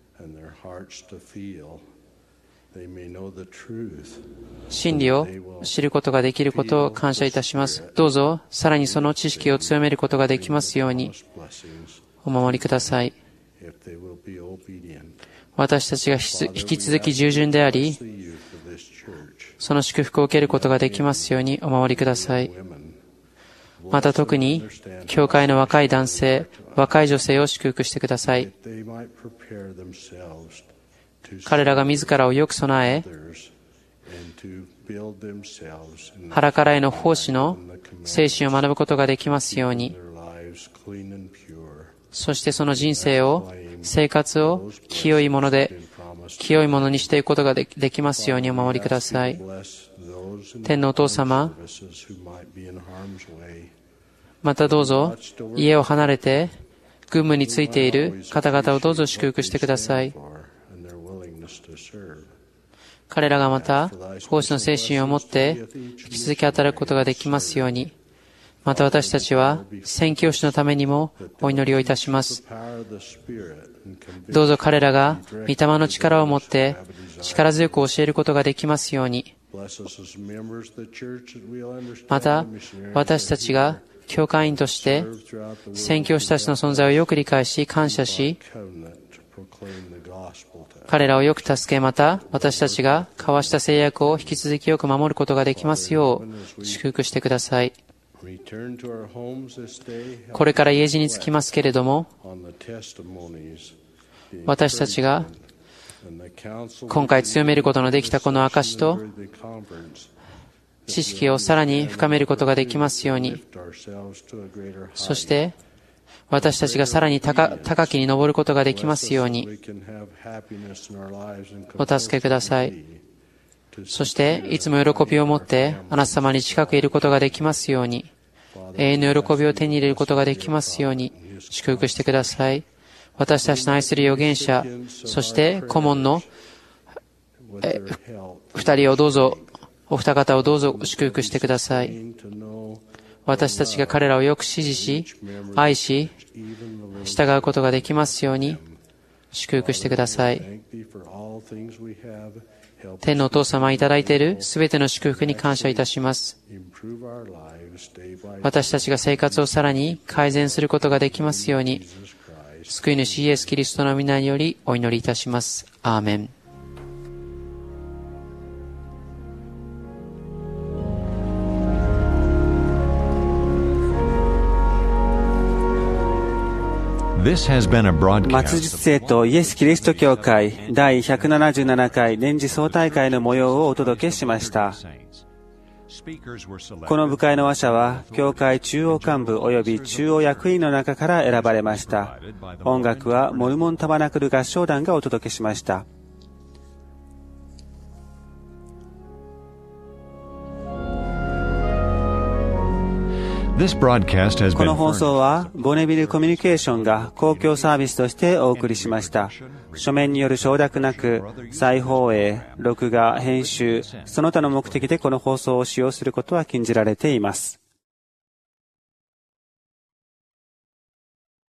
真理を知ることができることを感謝いたします。どうぞ、さらにその知識を強めることができますように、お守りください。私たちが引き続き従順であり、その祝福を受けることができますようにお守りください。また特に、教会の若い男性、若い女性を祝福してください。彼らが自らをよく備え、腹からへの奉仕の精神を学ぶことができますように、そしてその人生を、生活を清いもので、清いものにしていくことができますようにお守りください。天のお父様、またどうぞ家を離れて軍務についている方々をどうぞ祝福してください。彼らがまた奉仕の精神を持って引き続き働くことができますように、また私たちは宣教師のためにもお祈りをいたします。どうぞ彼らが御霊の力を持って力強く教えることができますように、また私たちが教会員として宣教師たちの存在をよく理解し感謝し、彼らをよく助け、また私たちが交わした誓約を引き続きよく守ることができますよう祝福してください。これから家路に着きますけれども、私たちが今回強めることのできたこの証と知識をさらに深めることができますように、そして私たちがさらに 高, 高きに登ることができますようにお助けください。そしていつも喜びを持ってあなた様に近くいることができますように、永遠の喜びを手に入れることができますように祝福してください。私たちの愛する預言者、そして顧問のえ二人をどうぞ、お二方をどうぞ祝福してください。私たちが彼らをよく支持し、愛し、従うことができますように祝福してください。天のお父様いただいているすべての祝福に感謝いたします。私たちが生活をさらに改善することができますように、救い主イエス・キリストの皆によりお祈りいたします。アーメン。 末日聖とイエス・キリスト教会第ひゃくななじゅうななかい年次総大会の模様をお届けしました。 この部会の話者は、教会中央幹部及び中央役員の中から選ばれました。音楽はモルモンタバナクル合唱団がお届けしました。 この放送はボネビルコミュニケーションが公共サービスとしてお送りしました。書面による承諾なく再放映、録画、編集、その他の目的でこの放送を使用することは禁じられています。